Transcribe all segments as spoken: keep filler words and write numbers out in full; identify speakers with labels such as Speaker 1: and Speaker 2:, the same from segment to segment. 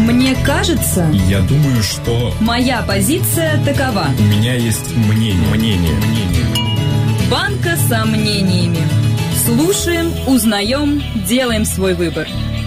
Speaker 1: Мне кажется...
Speaker 2: Я думаю, что...
Speaker 1: Моя позиция такова.
Speaker 2: У меня есть мнение. Мнение. Мнение.
Speaker 1: Банка сомнениями. Слушаем, узнаем, делаем свой выбор.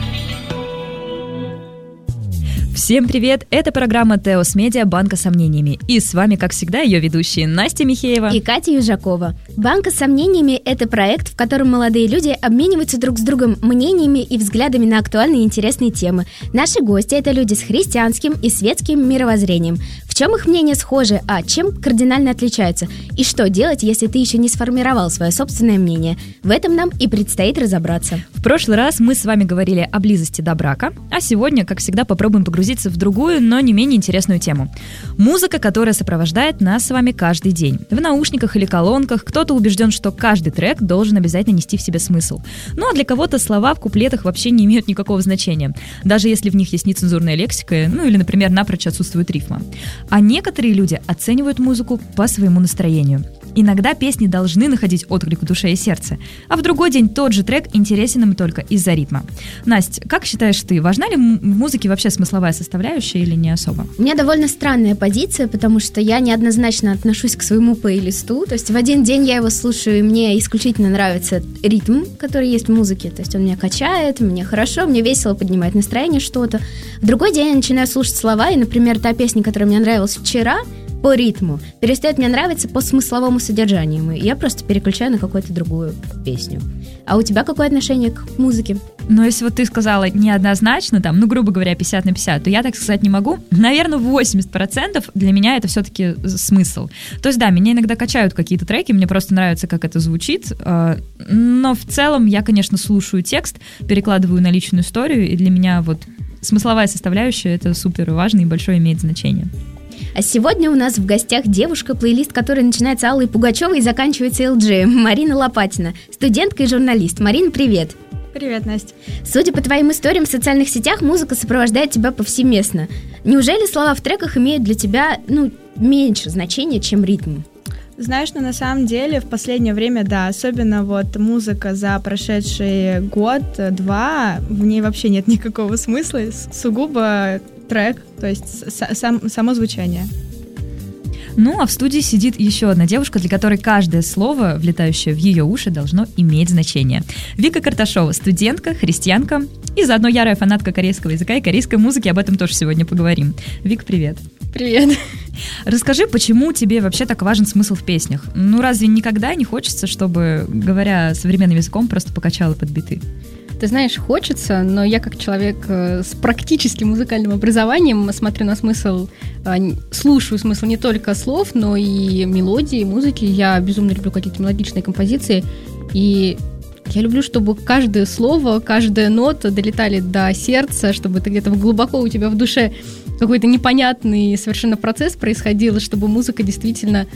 Speaker 1: Всем привет! Это программа ТЭОС Медиа «Банка сомнениями». И с вами, как всегда, ее ведущие Настя Михеева
Speaker 3: и Катя Южакова. «Банка сомнениями» — это проект, в котором молодые люди обмениваются друг с другом мнениями и взглядами на актуальные и интересные темы. Наши гости — это люди с христианским и светским мировоззрением. В чем их мнения схожи, а чем кардинально отличаются? И что делать, если ты еще не сформировал свое собственное мнение? В этом нам и предстоит разобраться.
Speaker 1: В прошлый раз мы с вами говорили о близости до брака, а сегодня, как всегда, попробуем погрузиться в другую, но не менее интересную тему. Музыка, которая сопровождает нас с вами каждый день. В наушниках или колонках кто-то убежден, что каждый трек должен обязательно нести в себе смысл. Ну а для кого-то слова в куплетах вообще не имеют никакого значения, даже если в них есть нецензурная лексика, ну или, например, напрочь отсутствует рифма. А некоторые люди оценивают музыку по своему настроению. Иногда песни должны находить отклик в душе и сердце, а в другой день тот же трек интересен им только из-за ритма. Настя, как считаешь ты, важна ли в музыке вообще смысловая составляющая или не особо?
Speaker 3: У меня довольно странная позиция, потому что я неоднозначно отношусь к своему плейлисту. То есть в один день я его слушаю, и мне исключительно нравится ритм, который есть в музыке. То есть он меня качает, мне хорошо, мне весело, поднимает настроение что-то. В другой день я начинаю слушать слова, и, например, та песня, которая мне нравилась вчера, по ритму, перестает мне нравиться по смысловому содержанию. И я просто переключаю на какую-то другую песню. А у тебя какое отношение к музыке?
Speaker 1: Ну, если вот ты сказала неоднозначно, там, ну, грубо говоря, пятьдесят на пятьдесят, то я так сказать не могу. Наверное, восемьдесят процентов для меня это все-таки смысл. То есть, да, меня иногда качают какие-то треки, мне просто нравится, как это звучит, но в целом я, конечно, слушаю текст, перекладываю на личную историю, и для меня вот смысловая составляющая — это супер важно и большое имеет значение.
Speaker 3: А сегодня у нас в гостях девушка, плейлист которой начинается Аллой Пугачевой и заканчивается эл джи, Марина Лопатина, студентка и журналист. Марина, привет!
Speaker 4: Привет, Настя.
Speaker 3: Судя по твоим историям в социальных сетях, музыка сопровождает тебя повсеместно. Неужели слова в треках имеют для тебя, ну, меньше значения, чем ритм?
Speaker 4: Знаешь, ну на самом деле в последнее время, да, особенно вот музыка за прошедший год-два, в ней вообще нет никакого смысла, сугубо трек, то есть сам, само звучание.
Speaker 1: Ну, а в студии сидит еще одна девушка, для которой каждое слово, влетающее в ее уши, должно иметь значение. Вика Карташова, студентка, христианка и заодно ярая фанатка корейского языка и корейской музыки, об этом тоже сегодня поговорим. Вик, привет.
Speaker 4: Привет.
Speaker 1: Расскажи, почему тебе вообще так важен смысл в песнях? Ну, разве никогда не хочется, чтобы, говоря современным языком, просто покачало под биты?
Speaker 5: Ты знаешь, хочется, но я как человек с практическим музыкальным образованием смотрю на смысл, слушаю смысл не только слов, но и мелодии, музыки. Я безумно люблю какие-то мелодичные композиции, и я люблю, чтобы каждое слово, каждая нота долетали до сердца, чтобы это где-то глубоко у тебя в душе какой-то непонятный совершенно процесс происходил, чтобы музыка действительно...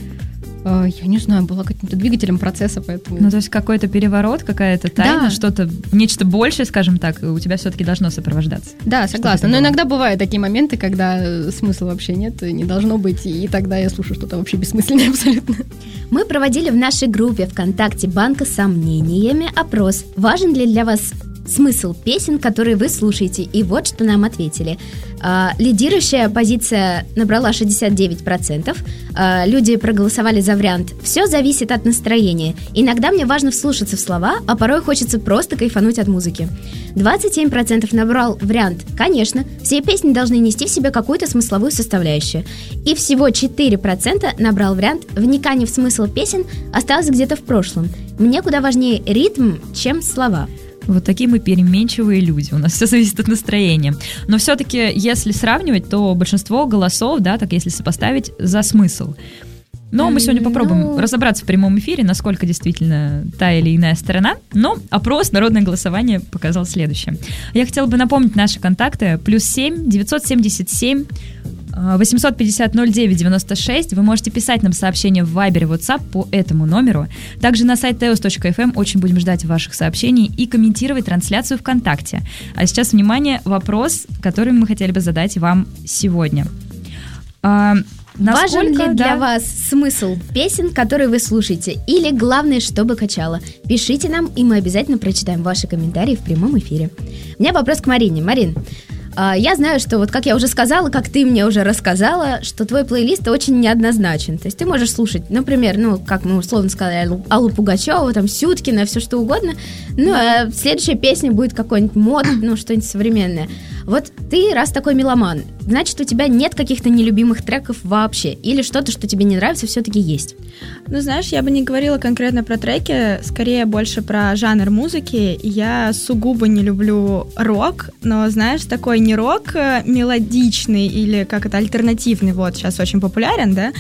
Speaker 5: Я не знаю, была каким-то двигателем процесса, поэтому...
Speaker 1: Ну, то есть какой-то переворот, какая-то тайна, да. Что-то, нечто большее, скажем так, у тебя все-таки должно сопровождаться.
Speaker 5: Да, согласна. Но иногда бывают такие моменты, когда смысла вообще нет, не должно быть, и тогда я слушаю что-то вообще бессмысленное абсолютно.
Speaker 3: Мы проводили в нашей группе ВКонтакте «Банка сомнениями» опрос. Важен ли для вас смысл песен, которые вы слушаете? И вот что нам ответили. А, лидирующая позиция набрала шестьдесят девять процентов. А, люди проголосовали за вариант «Все зависит от настроения. Иногда мне важно вслушаться в слова, а порой хочется просто кайфануть от музыки». двадцать семь процентов набрал вариант «Конечно, все песни должны нести в себе какую-то смысловую составляющую». И всего четыре процента набрал вариант «Вникание в смысл песен осталось где-то в прошлом. Мне куда важнее ритм, чем слова».
Speaker 1: Вот такие мы переменчивые люди, у нас все зависит от настроения. Но все-таки, если сравнивать, то большинство голосов, да, так если сопоставить, за смысл. Но мы сегодня попробуем ну... разобраться в прямом эфире, насколько действительно та или иная сторона. Но опрос, народное голосование показал следующее. Я хотела бы напомнить наши контакты. Плюс семь девятьсот семьдесят семь восемьсот пятьдесят ноль девять девяносто шесть. Вы можете писать нам сообщения в Viber и WhatsApp по этому номеру. Также на сайт теос точка эф эм очень будем ждать ваших сообщений и комментировать трансляцию ВКонтакте. А сейчас, внимание, вопрос, который мы хотели бы задать вам сегодня. А, насколько,
Speaker 3: Важен ли
Speaker 1: да?
Speaker 3: для вас смысл песен, которые вы слушаете? Или главное, чтобы качало? Пишите нам, и мы обязательно прочитаем ваши комментарии в прямом эфире. У меня вопрос к Марине. Марин, А, я знаю, что вот как я уже сказала, как ты мне уже рассказала, что твой плейлист очень неоднозначен. То есть ты можешь слушать, например, ну, как мы условно сказали, Аллу, Аллу Пугачеву, там, Сюткина, все что угодно. Ну, а следующая песня будет какой-нибудь мод, ну, что-нибудь современное. Вот ты, раз такой меломан, значит, у тебя нет каких-то нелюбимых треков вообще? Или что-то, что тебе не нравится, все-таки есть?
Speaker 4: Ну, знаешь, я бы не говорила конкретно про треки, скорее больше про жанр музыки. Я сугубо не люблю рок, но, знаешь, такой не рок мелодичный или как это, альтернативный, вот, сейчас очень популярен, да,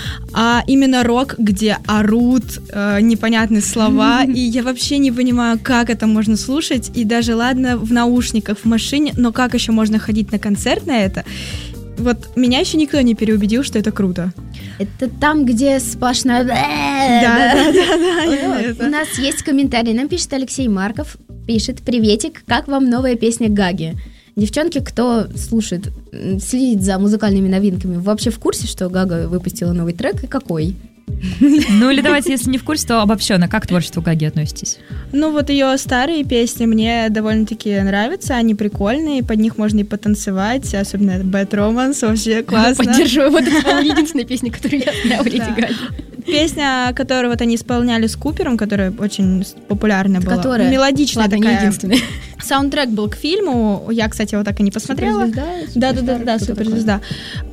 Speaker 4: а именно рок, где орут э, непонятные слова, и я вообще не понимаю, как это можно слушать, и даже, ладно, в наушниках, в машине, но как еще можно ходить на концерт на это? Вот меня еще никто не переубедил, что это круто.
Speaker 3: Это там, где сплошная...
Speaker 4: Да, да, да, да.
Speaker 3: У нас есть комментарий, нам пишет Алексей Марков, пишет: приветик, как вам новая песня Гаги? Девчонки, кто слушает, следит за музыкальными новинками, вообще в курсе, что Гага выпустила новый трек, и какой?
Speaker 1: Ну или давайте, если не в курсе, то обобщенно, как к творчеству Гаги относитесь?
Speaker 4: Ну вот ее старые песни мне довольно-таки нравятся, они прикольные, под них можно и потанцевать, особенно Bad Romance, вообще классно.
Speaker 5: Поддерживаю, вот это, по-моему, единственная песня, которую я знаю у Леди Гаги.
Speaker 4: Песня, которую вот они исполняли с Купером, которая очень популярная была.
Speaker 3: Которая?
Speaker 4: Мелодичная
Speaker 5: Ладно,
Speaker 4: такая.
Speaker 5: не единственная.
Speaker 4: Саундтрек был к фильму, я, кстати, его так и не посмотрела. Да-да-да, суперзвезда.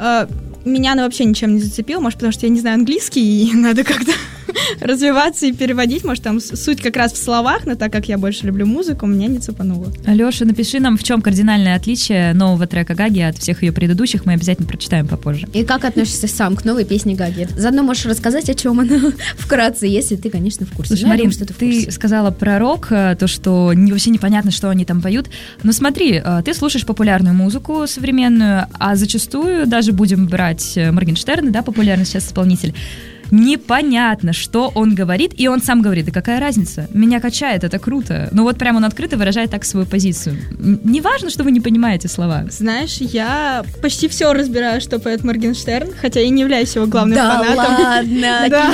Speaker 4: Меня она вообще ничем не зацепила, может, потому что я не знаю английский, и надо как-то развиваться и переводить, может, там суть как раз в словах, но так как я больше люблю музыку, меня не цепануло.
Speaker 1: Алёша, напиши нам, в чем кардинальное отличие нового трека Гаги от всех ее предыдущих, мы обязательно прочитаем попозже.
Speaker 3: И как относишься сам к новой песне Гаги? Заодно можешь рассказать, о чем она вкратце, если ты, конечно, в курсе.
Speaker 1: Слушай,
Speaker 3: ну,
Speaker 1: Марин,
Speaker 3: думаю, что ты, в
Speaker 1: ты
Speaker 3: курсе.
Speaker 1: сказала про рок, то, что не, вообще непонятно, что они там поют. Но смотри, ты слушаешь популярную музыку современную, а зачастую, даже будем брать Моргенштерна, да, популярный сейчас исполнитель, непонятно, что он говорит, и он сам говорит, да какая разница, меня качает, это круто. Ну вот прям он открыто выражает так свою позицию. Не важно, что вы не понимаете слова.
Speaker 4: Знаешь, я почти все разбираю, что поет Моргенштерн, хотя и не являюсь его главным
Speaker 3: да
Speaker 4: фанатом.
Speaker 3: Ладно,
Speaker 4: да.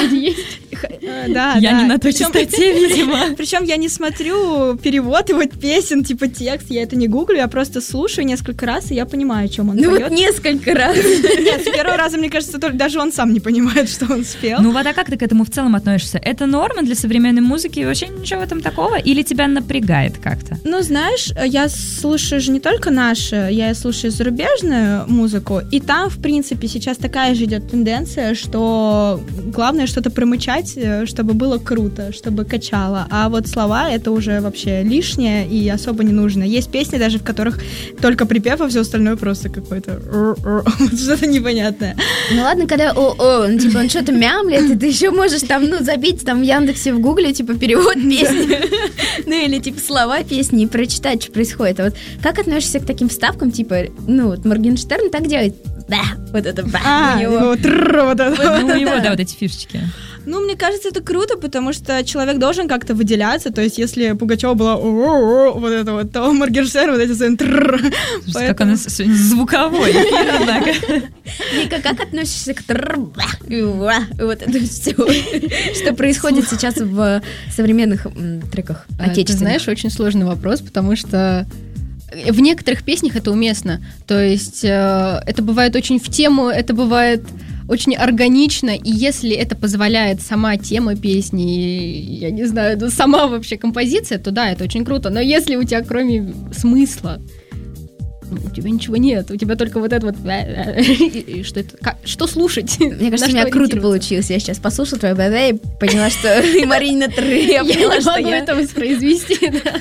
Speaker 3: да,
Speaker 1: я не на той частоте, видимо.
Speaker 4: Причем я не смотрю перевод его песен, типа текст, я это не гуглю, я просто слушаю несколько раз, и я понимаю, о чем он
Speaker 3: ну
Speaker 4: поет.
Speaker 3: Вот несколько раз.
Speaker 4: Нет, с первого раза, мне кажется, даже он сам не понимает, что он спел.
Speaker 1: Ну вот, а как ты к этому в целом относишься? Это норма для современной музыки? Вообще ничего в этом такого? Или тебя напрягает как-то?
Speaker 4: Ну, знаешь, я слушаю же не только наши, я слушаю зарубежную музыку, и там, в принципе, сейчас такая же идет тенденция, что главное что-то промычать, чтобы было круто, чтобы качало, а вот слова — это уже вообще лишнее и особо не нужно. Есть песни даже, в которых только припев, а все остальное просто какое-то что-то непонятное.
Speaker 3: Ну ладно, когда о-о, ну, типа он что-то мямлет, и ты еще можешь там, ну, забить там в Яндексе, в Гугле, типа, перевод песни, ну, или, типа, слова песни и прочитать, что происходит. А вот как относишься к таким вставкам, типа, ну, вот Моргенштерн так делает, да, вот это, ба,
Speaker 4: а,
Speaker 3: у него.
Speaker 4: Ну, тррр, вот это.
Speaker 1: Ну, у него, да, вот эти фишечки.
Speaker 4: Ну, мне кажется, это круто, потому что человек должен как-то выделяться, то есть если Пугачева была о-о-о, вот это вот, то Моргенштерн вот эти свои тррр.
Speaker 1: Поэтому... Как она сегодня звуковой, однако.
Speaker 3: Ника, как относишься к тррр, ба, вот это все, что происходит сейчас в современных треках отечественных?
Speaker 5: Ты знаешь, очень сложный вопрос, потому что в некоторых песнях это уместно, то есть это бывает очень в тему, это бывает очень органично, и если это позволяет сама тема песни, я не знаю, сама вообще композиция, то да, это очень круто. Но если у тебя кроме смысла, ну, у тебя ничего нет, у тебя только вот это вот... Что это? Как? Что слушать?
Speaker 3: Мне кажется, у меня круто получилось. Я сейчас послушала твою б.б. и поняла, что Марина Тры. Я поняла, что я...
Speaker 5: не могу это воспроизвести.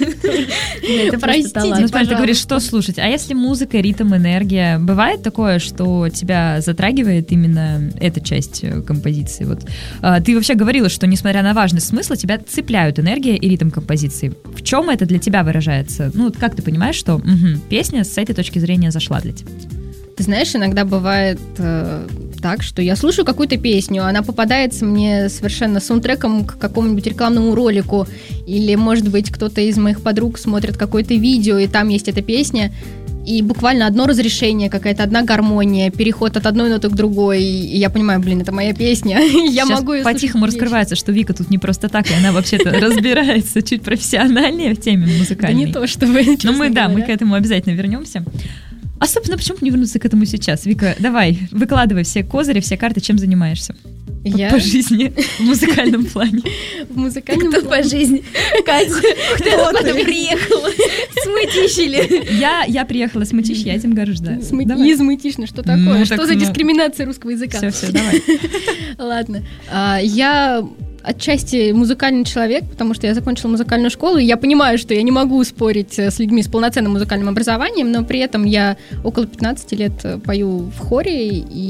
Speaker 5: Простите,
Speaker 1: ну, смотри, ты говоришь, что слушать. А если музыка, ритм, энергия, бывает такое, что тебя затрагивает именно эта часть композиции? Вот. Ты вообще говорила, что, несмотря на важность смысла, тебя цепляют энергия и ритм композиции. В чем это для тебя выражается? Ну, вот как ты понимаешь, что угу, песня с этой точки зрения зашла для тебя?
Speaker 5: Ты знаешь, иногда бывает э, так, что я слушаю какую-то песню, она попадается мне совершенно саундтреком к какому-нибудь рекламному ролику, или, может быть, кто-то из моих подруг смотрит какое-то видео, и там есть эта песня, и буквально одно разрешение, какая-то одна гармония, переход от одной ноты к другой, и я понимаю, блин, это моя песня. Я могу ее
Speaker 1: по-тихому раскрывается, что Вика тут не просто так, и она вообще-то разбирается чуть профессиональнее в теме музыкальной.
Speaker 5: Да не то, что вы,
Speaker 1: Ну мы, да, мы к этому обязательно вернемся. А, собственно, почему не вернуться к этому сейчас? Вика, давай, выкладывай все козыри, все карты, чем занимаешься.
Speaker 5: Я?
Speaker 1: По жизни, в музыкальном плане.
Speaker 5: В музыкальном
Speaker 3: Кто
Speaker 5: плане.
Speaker 3: по жизни? Катя, кто ты приехала? С мытищили.
Speaker 1: Я, я приехала с Мытищ, я этим горжусь, да.
Speaker 5: Смы-
Speaker 1: Давай.
Speaker 5: Измытишно, что
Speaker 1: Ну,
Speaker 5: такое?
Speaker 1: так,
Speaker 5: Что за
Speaker 1: ну.
Speaker 5: дискриминация русского языка?
Speaker 1: Все, все, давай.
Speaker 5: Ладно. А, Я отчасти музыкальный человек, потому что я закончила музыкальную школу, и я понимаю, что я не могу спорить с людьми с полноценным музыкальным образованием, но при этом я около пятнадцати лет пою в хоре,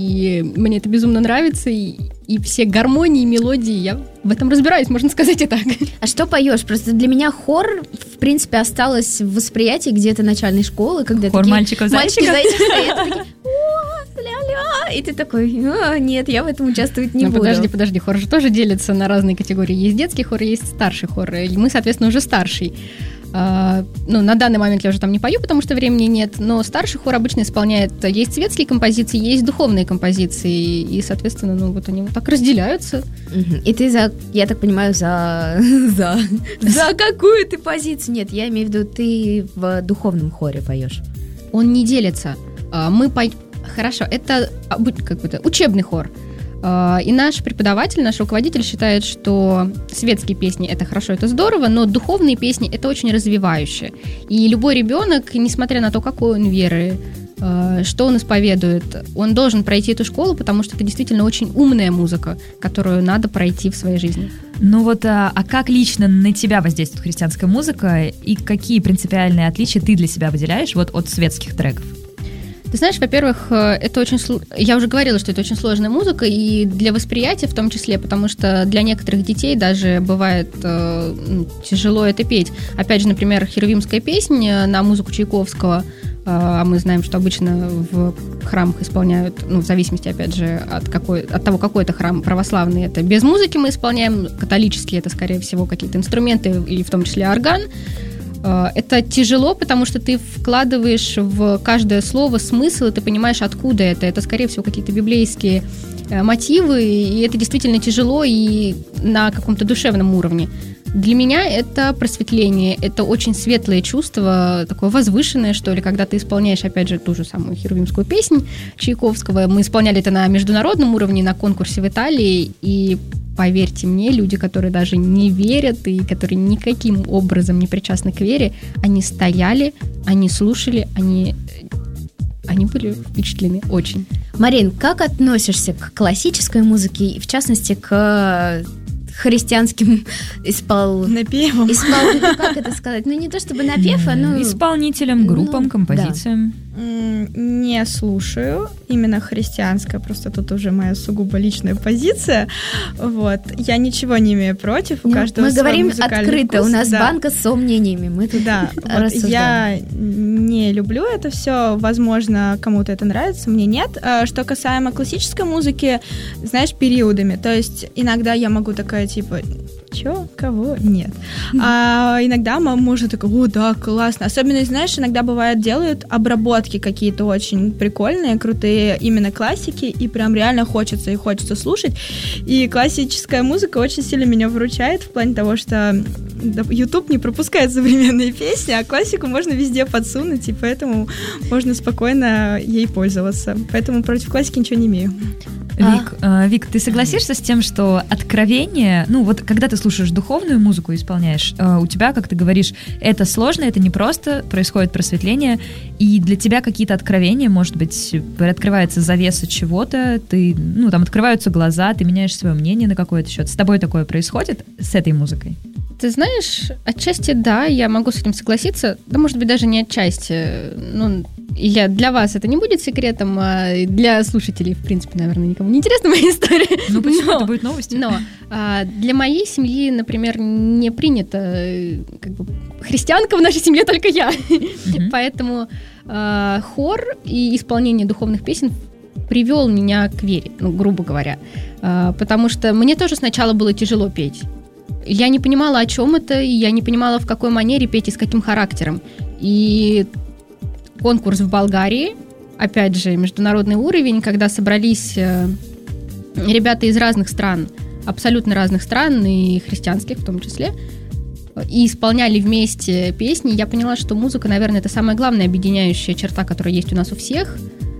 Speaker 5: и мне это безумно нравится, и, и все гармонии, мелодии, я в этом разбираюсь, можно сказать и так.
Speaker 3: А что поешь? Просто для меня хор, в принципе, осталось в восприятии где-то начальной школы, когда
Speaker 1: Хор
Speaker 3: такие
Speaker 1: мальчиков-зайчиков?
Speaker 3: мальчики-зайчики стоят, такие, о, ля-ля, и ты такой, «А, нет, я в этом участвовать не
Speaker 5: Ну,
Speaker 3: буду.
Speaker 5: подожди, подожди, хор же тоже делится на разные категории. Есть детский хор, и есть старший хор. И мы, соответственно, уже старший. А, ну, на данный момент я уже там не пою, потому что времени нет, но старший хор обычно исполняет, есть светские композиции, есть духовные композиции, и, соответственно, ну, вот они вот так разделяются.
Speaker 3: Мгм. И ты за, я так понимаю, за... за... За какую ты позицию? Нет, я имею в виду, ты в духовном хоре поешь.
Speaker 5: Он не делится. А, Мы по... Хорошо, это а, будь- как бы это, учебный хор. А, И наш преподаватель, наш руководитель считает, что светские песни — это хорошо, это здорово, но духовные песни — это очень развивающе. И любой ребенок, несмотря на то, какой он веры, а, что он исповедует, он должен пройти эту школу, потому что это действительно очень умная музыка, которую надо пройти в своей жизни.
Speaker 1: Ну вот, а, а как лично на тебя воздействует христианская музыка, и какие принципиальные отличия ты для себя выделяешь вот от светских треков?
Speaker 5: Ты знаешь, во-первых, это очень сло- я уже говорила, что это очень сложная музыка, и для восприятия в том числе, потому что для некоторых детей даже бывает э, ну, тяжело это петь. Опять же, например, херувимская песня на музыку Чайковского, э, а мы знаем, что обычно в храмах исполняют, ну, в зависимости, опять же, от, какой, от того, какой это храм православный, это без музыки мы исполняем, католический это, скорее всего, какие-то инструменты, и в том числе орган. Это тяжело, потому что ты вкладываешь в каждое слово смысл, и ты понимаешь, откуда это. Это, скорее всего, какие-то библейские мотивы, и это действительно тяжело и на каком-то душевном уровне. Для меня это просветление, это очень светлое чувство, такое возвышенное, что ли, когда ты исполняешь, опять же, ту же самую херувимскую песнь Чайковского. Мы исполняли это на международном уровне, на конкурсе в Италии, и поверьте мне, люди, которые даже не верят и которые никаким образом не причастны к вере, они стояли, они слушали, они, они были впечатлены очень.
Speaker 3: Марин, как относишься к классической музыке, и в частности к христианским испол...
Speaker 4: Напевом.
Speaker 3: испол... ну, как это сказать? Ну, не то чтобы напев, а ну...
Speaker 1: Исполнителям, группам,
Speaker 3: ну,
Speaker 1: композициям.
Speaker 4: М, Не слушаю именно христианское, просто тут уже моя сугубо личная позиция. Вот. Я ничего не имею против, у
Speaker 3: Ну,
Speaker 4: каждого
Speaker 3: мы
Speaker 4: свой
Speaker 3: говорим
Speaker 4: музыкальный
Speaker 3: открыто,
Speaker 4: вкус.
Speaker 3: у нас
Speaker 4: Да.
Speaker 3: банка с сомнениями, мы тут
Speaker 4: Да, вот
Speaker 3: рассуждаем.
Speaker 4: я не люблю это все. Возможно, кому-то это нравится, мне нет. А Что касаемо классической музыки, знаешь, периодами. То есть иногда я могу такая типа, чё, кого? Нет. А иногда можно такая, о, да, классно. Особенно, знаешь, иногда бывает делают обработки какие-то очень прикольные, крутые именно классики, и прям реально хочется и хочется слушать. И классическая музыка очень сильно меня выручает в плане того, что YouTube не пропускает современные песни, а классику можно везде подсунуть, и поэтому можно спокойно ей пользоваться. Поэтому против классики ничего не имею.
Speaker 1: Вик, э, Вик, ты согласишься с тем, что откровение, ну вот когда ты слушаешь духовную музыку и исполняешь, э, у тебя, как ты говоришь, это сложно, это непросто, происходит просветление, и для тебя какие-то откровения, может быть, приоткрывается завеса чего-то, ты, ну там открываются глаза, ты меняешь свое мнение на какой-то счет. С тобой такое происходит с этой музыкой?
Speaker 5: Ты знаешь, отчасти да, я могу с этим согласиться, да, может быть, даже не отчасти. Ну, я, для вас это не будет секретом, а для слушателей, в принципе, наверное, никому не интересна моя история.
Speaker 1: Ну почему?
Speaker 5: Но-
Speaker 1: Это будет новостью.
Speaker 5: Но а, для моей семьи, например, не принято, э, как бы, христианка в нашей семье только я.
Speaker 1: Мгм.
Speaker 5: Поэтому а, хор и исполнение духовных песен привел меня к вере, ну, грубо говоря. А, потому что мне тоже сначала было тяжело петь. Я не понимала, о чем это, и я не понимала, в какой манере петь и с каким характером. И конкурс в Болгарии, опять же, международный уровень, когда собрались э, ребята из разных стран, абсолютно разных стран, и христианских в том числе, и исполняли вместе песни, я поняла, что музыка, наверное, это самая главная объединяющая черта, которая есть у нас у всех.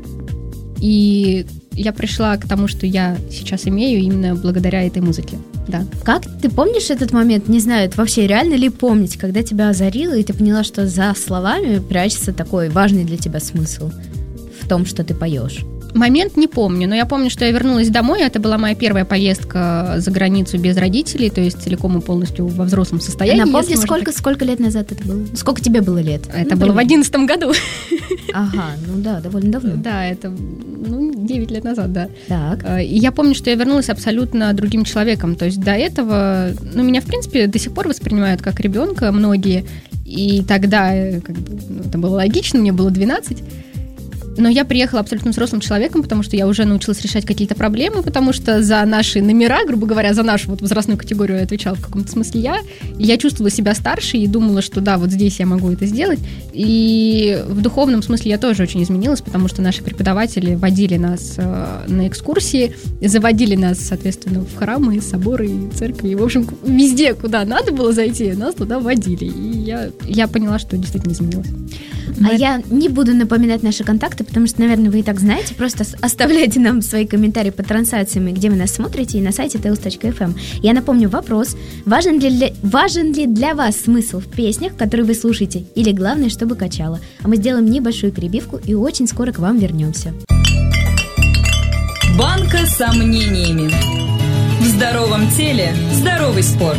Speaker 5: И я пришла к тому, что я сейчас имею именно благодаря этой музыке. Да.
Speaker 3: Как ты помнишь этот момент? Не знаю, это вообще реально ли помнить, когда тебя озарило, и ты поняла, что за словами прячется такой важный для тебя смысл в том, что ты поешь?
Speaker 5: Момент не помню, но я помню, что я вернулась домой. Это была моя первая поездка за границу без родителей, то есть целиком и полностью во взрослом состоянии.
Speaker 3: Напомни, сколько, так... сколько лет назад это было? Сколько тебе было лет?
Speaker 5: Это ну, было в одиннадцатом году.
Speaker 3: Ага, ну да, довольно давно.
Speaker 5: Да, это ну, девять лет назад, да.
Speaker 3: Так.
Speaker 5: И я помню, что я вернулась абсолютно другим человеком. То есть до этого, ну, меня, в принципе, до сих пор воспринимают как ребенка многие. И тогда как бы, ну, это было логично, мне было двенадцать. Но я приехала абсолютно взрослым человеком, потому что я уже научилась решать какие-то проблемы, потому что за наши номера, грубо говоря, за нашу вот возрастную категорию я отвечала в каком-то смысле я. И я чувствовала себя старше и думала, что да, вот здесь я могу это сделать. И в духовном смысле я тоже очень изменилась, потому что наши преподаватели водили нас э, на экскурсии, заводили нас, соответственно, в храмы, соборы, церкви. И, в общем, везде, куда надо было зайти, нас туда водили. И я, я поняла, что действительно изменилась.
Speaker 3: А я не буду напоминать наши контакты, потому что, наверное, вы и так знаете. Просто оставляйте нам свои комментарии под трансляциями, где вы нас смотрите, и на сайте тейлс точка эф эм. Я напомню вопрос. Важен ли, для, важен ли для вас смысл в песнях, которые вы слушаете? Или главное, чтобы качало? А мы сделаем небольшую перебивку и очень скоро к вам вернемся.
Speaker 6: Банка с сомнениями. В здоровом теле здоровый спорт.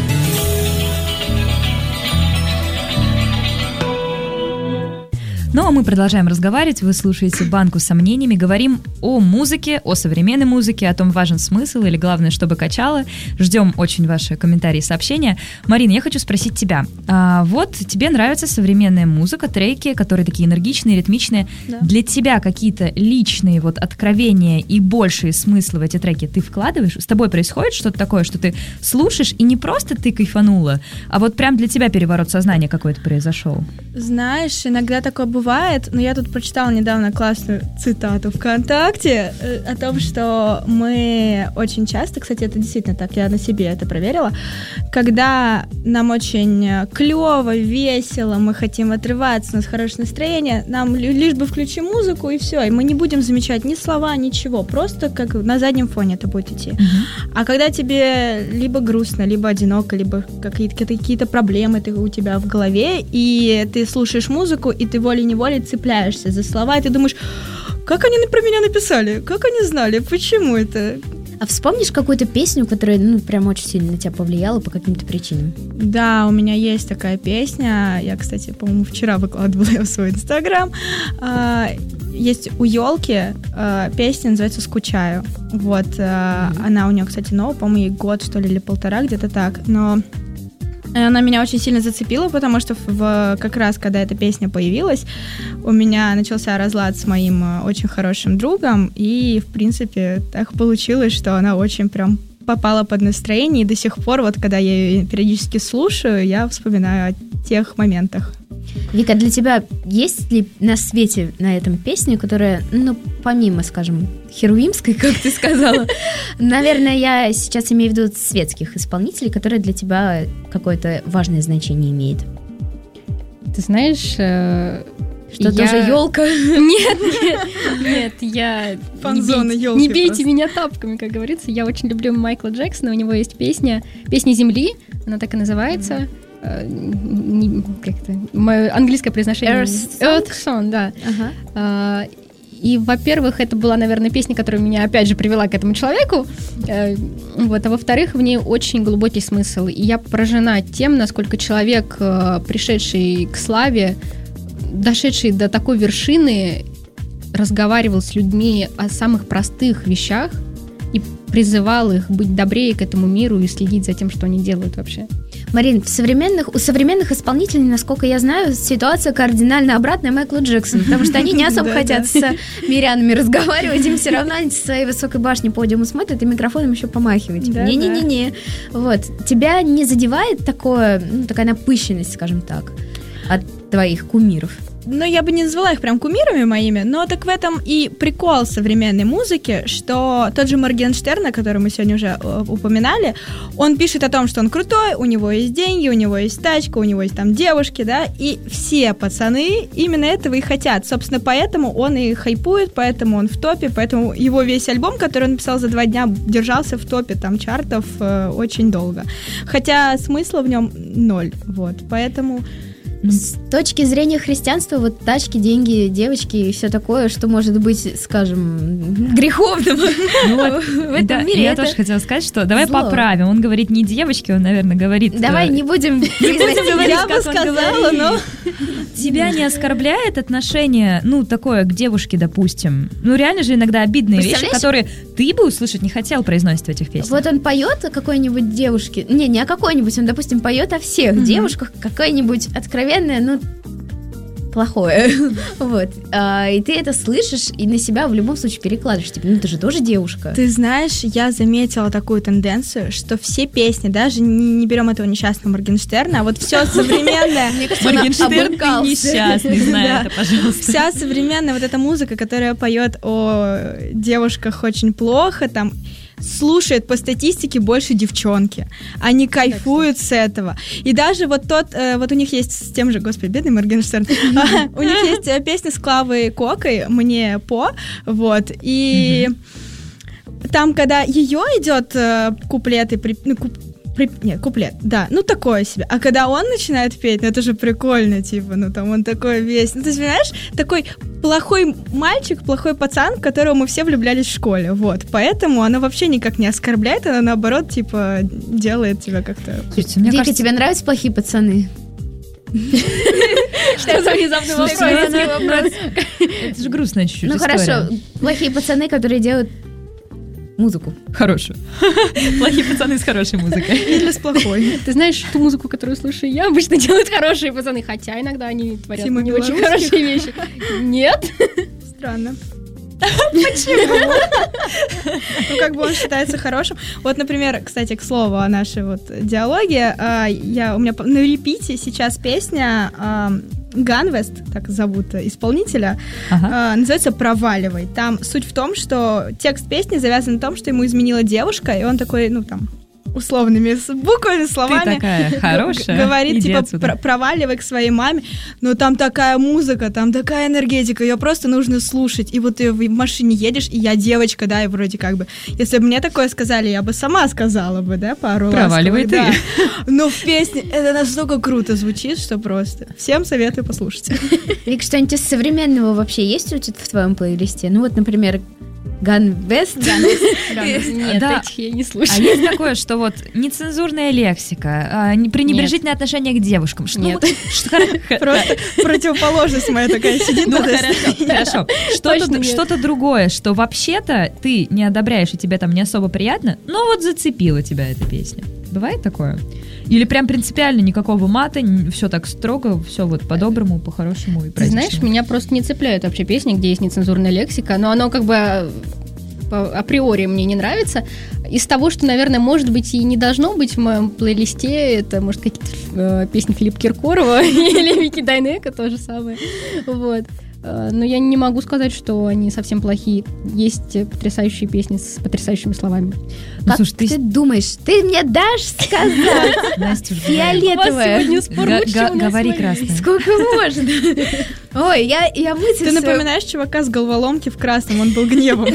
Speaker 1: Ну, а мы продолжаем разговаривать. Вы слушаете «Банку с сомнениями». Говорим о музыке, о современной музыке, о том, важен смысл или главное, чтобы качало. Ждем очень ваши комментарии и сообщения. Марина, я хочу спросить тебя. А, вот тебе нравится современная музыка, треки, которые такие энергичные, ритмичные. Да. Для тебя какие-то личные вот откровения и большие смыслы в эти треки ты вкладываешь? С тобой происходит что-то такое, что ты слушаешь, и не просто ты кайфанула, а вот прям для тебя переворот сознания какой-то произошел?
Speaker 4: Знаешь, иногда такое бывает, но я тут прочитала недавно классную цитату ВКонтакте о том, что мы очень часто, кстати, это действительно так, я на себе это проверила, когда нам очень клево, весело, мы хотим отрываться, у нас хорошее настроение, нам лишь бы включи музыку и все, и мы не будем замечать ни слова, ничего, просто как на заднем фоне это будет идти. Uh-huh. А когда тебе либо грустно, либо одиноко, либо какие-то, какие-то проблемы ты, у тебя в голове, и ты слушаешь музыку, и ты волей-неволей цепляешься за слова, и ты думаешь, как они про меня написали, как они знали, почему это?
Speaker 3: А вспомнишь какую-то песню, которая, ну, прям очень сильно на тебя повлияла по каким-то причинам?
Speaker 4: Да, у меня есть такая песня, я, кстати, по-моему, вчера выкладывала ее в свой инстаграм. Есть у Ёлки песня, называется «Скучаю». Вот, mm-hmm. она у нее, кстати, новая, по-моему, ей год, что ли, или полтора, где-то так, но... Она меня очень сильно зацепила, потому что в, как раз, когда эта песня появилась, у меня начался разлад с моим очень хорошим другом, и, в принципе, так получилось, что она очень прям попала под настроение, и до сих пор, вот когда я ее периодически слушаю, я вспоминаю о тех моментах.
Speaker 3: Вика, для тебя есть ли на свете на этом песня, которая, ну, помимо, скажем, херувимской, как ты сказала, наверное, я сейчас имею в виду светских исполнителей, которые для тебя какое-то важное значение имеют?
Speaker 5: Ты знаешь...
Speaker 3: Что, я... тоже елка?
Speaker 5: Нет, нет, нет, я...
Speaker 4: Фан-зона елки.
Speaker 5: Не бейте просто. Меня тапками, как говорится. Я очень люблю Майкла Джексона, у него есть песня, песня «Земли», она так и называется. Не, как это? Мое английское произношение.
Speaker 3: Earth Song,
Speaker 5: Earth Song, да.
Speaker 3: Ага.
Speaker 5: А, и, во-первых, это была, наверное, песня, которая меня, опять же, привела к этому человеку. А, вот, а во-вторых, в ней очень глубокий смысл. И я поражена тем, насколько человек, пришедший к славе, дошедший до такой вершины, разговаривал с людьми о самых простых вещах и призывал их быть добрее к этому миру и следить за тем, что они делают вообще.
Speaker 3: Марин, в современных, у современных исполнителей, насколько я знаю, ситуация кардинально обратная Майклу Джексону, потому что они не особо хотят с мирянами разговаривать, им все равно с своей высокой башни подиума смотрят и микрофоном еще помахивать. Не-не-не-не. Вот. Тебя не задевает такое, ну, такая напыщенность, скажем так, от твоих кумиров?
Speaker 4: ну, я бы не назвала их прям кумирами моими, но так в этом и прикол современной музыки, что тот же Моргенштерн, который мы сегодня уже э, упоминали, он пишет о том, что он крутой, у него есть деньги, у него есть тачка, у него есть там девушки, да, и все пацаны именно этого и хотят. Собственно, поэтому он и хайпует, поэтому он в топе, поэтому его весь альбом, который он написал за два дня, держался в топе там чартов э, очень долго. Хотя смысла в нем ноль, вот, поэтому...
Speaker 3: С точки зрения христианства, вот тачки, деньги, девочки и все такое, что может быть, скажем, греховным
Speaker 1: Ну вот,
Speaker 3: в этом
Speaker 1: да,
Speaker 3: мире.
Speaker 1: я
Speaker 3: это
Speaker 1: тоже хотела сказать, что давай
Speaker 3: зло.
Speaker 1: поправим. Он говорит не девочки, он, наверное, говорит...
Speaker 3: Давай
Speaker 1: э,
Speaker 3: не будем говорить,
Speaker 4: Я бы
Speaker 3: как он
Speaker 4: сказала,
Speaker 3: говорит.
Speaker 4: но...
Speaker 1: Тебя не оскорбляет отношение, ну, такое к девушке, допустим? Ну, реально же иногда обидные вещи,
Speaker 3: Представляешь?
Speaker 1: которые ты бы услышать не хотел, произносит в этих песнях.
Speaker 3: Вот он поет о какой-нибудь девушке, не, не о какой-нибудь, он, допустим, поет о всех
Speaker 1: Мгм.
Speaker 3: девушках, какое-нибудь откровенное, ну, плохое, вот, А, и ты это слышишь и на себя в любом случае перекладываешь, типа, ну, ты же тоже девушка.
Speaker 4: Ты знаешь, я заметила такую тенденцию, что все песни, даже не, не берем этого несчастного Моргенштерна, а вот все современное,
Speaker 3: Мне кажется, он
Speaker 1: Моргенштерн, ты
Speaker 3: обыкался.
Speaker 1: несчастный, знай
Speaker 4: Да.
Speaker 1: это, пожалуйста.
Speaker 4: вся современная вот эта музыка, которая поет о девушках очень плохо, там слушает по статистике больше девчонки. Они кайфуют с этого. И даже вот тот, э, вот у них есть с тем же, господи, бедный Моргенштерн, а, у них есть э, песня с Клавой Кокой «Мне по», вот, и там, когда ее идет э, куплет и при- ну, куп- при- нет, куплет, да, ну такое себе. А когда он начинает петь, ну это же прикольно, типа, ну там он такой весь, ну ты понимаешь, такой плохой мальчик, плохой пацан, в которого мы все влюблялись в школе, вот. Поэтому оно вообще никак не оскорбляет, оно наоборот, типа, делает тебя как-то...
Speaker 1: Слушайте, мне
Speaker 3: Вика,
Speaker 1: кажется,
Speaker 3: тебе нравятся плохие пацаны?
Speaker 5: Что за внезапный вопрос?
Speaker 1: это же грустная чуть-чуть
Speaker 3: Ну
Speaker 1: история.
Speaker 3: хорошо, плохие пацаны, которые делают музыку.
Speaker 1: Хорошую. Плохие пацаны с хорошей музыкой.
Speaker 4: Или с плохой.
Speaker 5: Ты знаешь, ту музыку, которую слушаю я, обычно делают хорошие пацаны, хотя иногда они творят
Speaker 4: Тима
Speaker 5: не очень
Speaker 4: Белорусских?
Speaker 5: хорошие вещи. Нет.
Speaker 4: Странно. Почему? Ну, как бы он считается хорошим. Вот, например, кстати, к слову о нашей вот диалоге, а, я, у меня по- на репите сейчас песня а, Ганвест, так зовут исполнителя,
Speaker 1: Ага.
Speaker 4: а, называется «Проваливай». Там суть в том, что текст песни завязан на том, что ему изменила девушка, и он такой, ну, там, условными с- буквами, словами
Speaker 1: Ты такая
Speaker 4: г-
Speaker 1: хорошая,
Speaker 4: говорит,
Speaker 1: иди
Speaker 4: типа,
Speaker 1: отсюда.
Speaker 4: «Про- проваливай к своей маме, но там такая музыка, там такая энергетика, ее просто нужно слушать, и вот ты в машине едешь, и я девочка, да, и вроде как бы, если бы мне такое сказали, я бы сама сказала бы, да, пару
Speaker 1: Проваливай
Speaker 4: ласковых,
Speaker 1: ты.
Speaker 4: да. Но в песне это настолько круто звучит, что просто всем советую послушать.
Speaker 3: Вик, что-нибудь из современного вообще есть у тебя в твоем плейлисте? Ну вот, например, Ганвест.
Speaker 5: Нет,
Speaker 1: Да.
Speaker 5: этих я не
Speaker 1: А
Speaker 5: слушаю.
Speaker 1: есть такое, что вот нецензурная лексика, а, не- пренебрежительное отношение к девушкам. Что,
Speaker 5: Нет.
Speaker 1: ну, что- хоро-
Speaker 4: Просто противоположность моя такая сидит.
Speaker 1: Ну
Speaker 4: вот здесь.
Speaker 1: хорошо, хорошо. Что-то,
Speaker 5: Точно нет.
Speaker 1: что-то другое, что вообще-то ты не одобряешь и тебе там не особо приятно, но вот зацепила тебя эта песня. Бывает такое? Или прям принципиально никакого мата, все так строго, все вот по-доброму, по-хорошему и
Speaker 5: Ты
Speaker 1: праздничному?
Speaker 5: знаешь, меня просто не цепляют вообще песни, где есть нецензурная лексика, но оно как бы э, по- априори мне не нравится. Из того, что, наверное, может быть и не должно быть в моем плейлисте, это, может, какие-то э, песни Филиппа Киркорова или Вики Дайнеко, то же самое. Вот. Э, Но я не могу сказать, что они совсем плохие. Есть э, потрясающие песни с потрясающими словами.
Speaker 1: Ну,
Speaker 3: Как
Speaker 1: слушай,
Speaker 3: ты,
Speaker 1: ты...
Speaker 3: думаешь, ты мне дашь сказать?
Speaker 1: Настюш,
Speaker 3: Фиолетовая.
Speaker 5: сегодня спор
Speaker 1: га-
Speaker 5: лучше
Speaker 1: га-
Speaker 5: у нас
Speaker 1: говори
Speaker 5: с вами.
Speaker 1: красным.
Speaker 3: Сколько можно? Ой, я, я мысль
Speaker 4: Ты
Speaker 3: свою-
Speaker 4: напоминаешь чувака с головоломки в красном, он был гневом.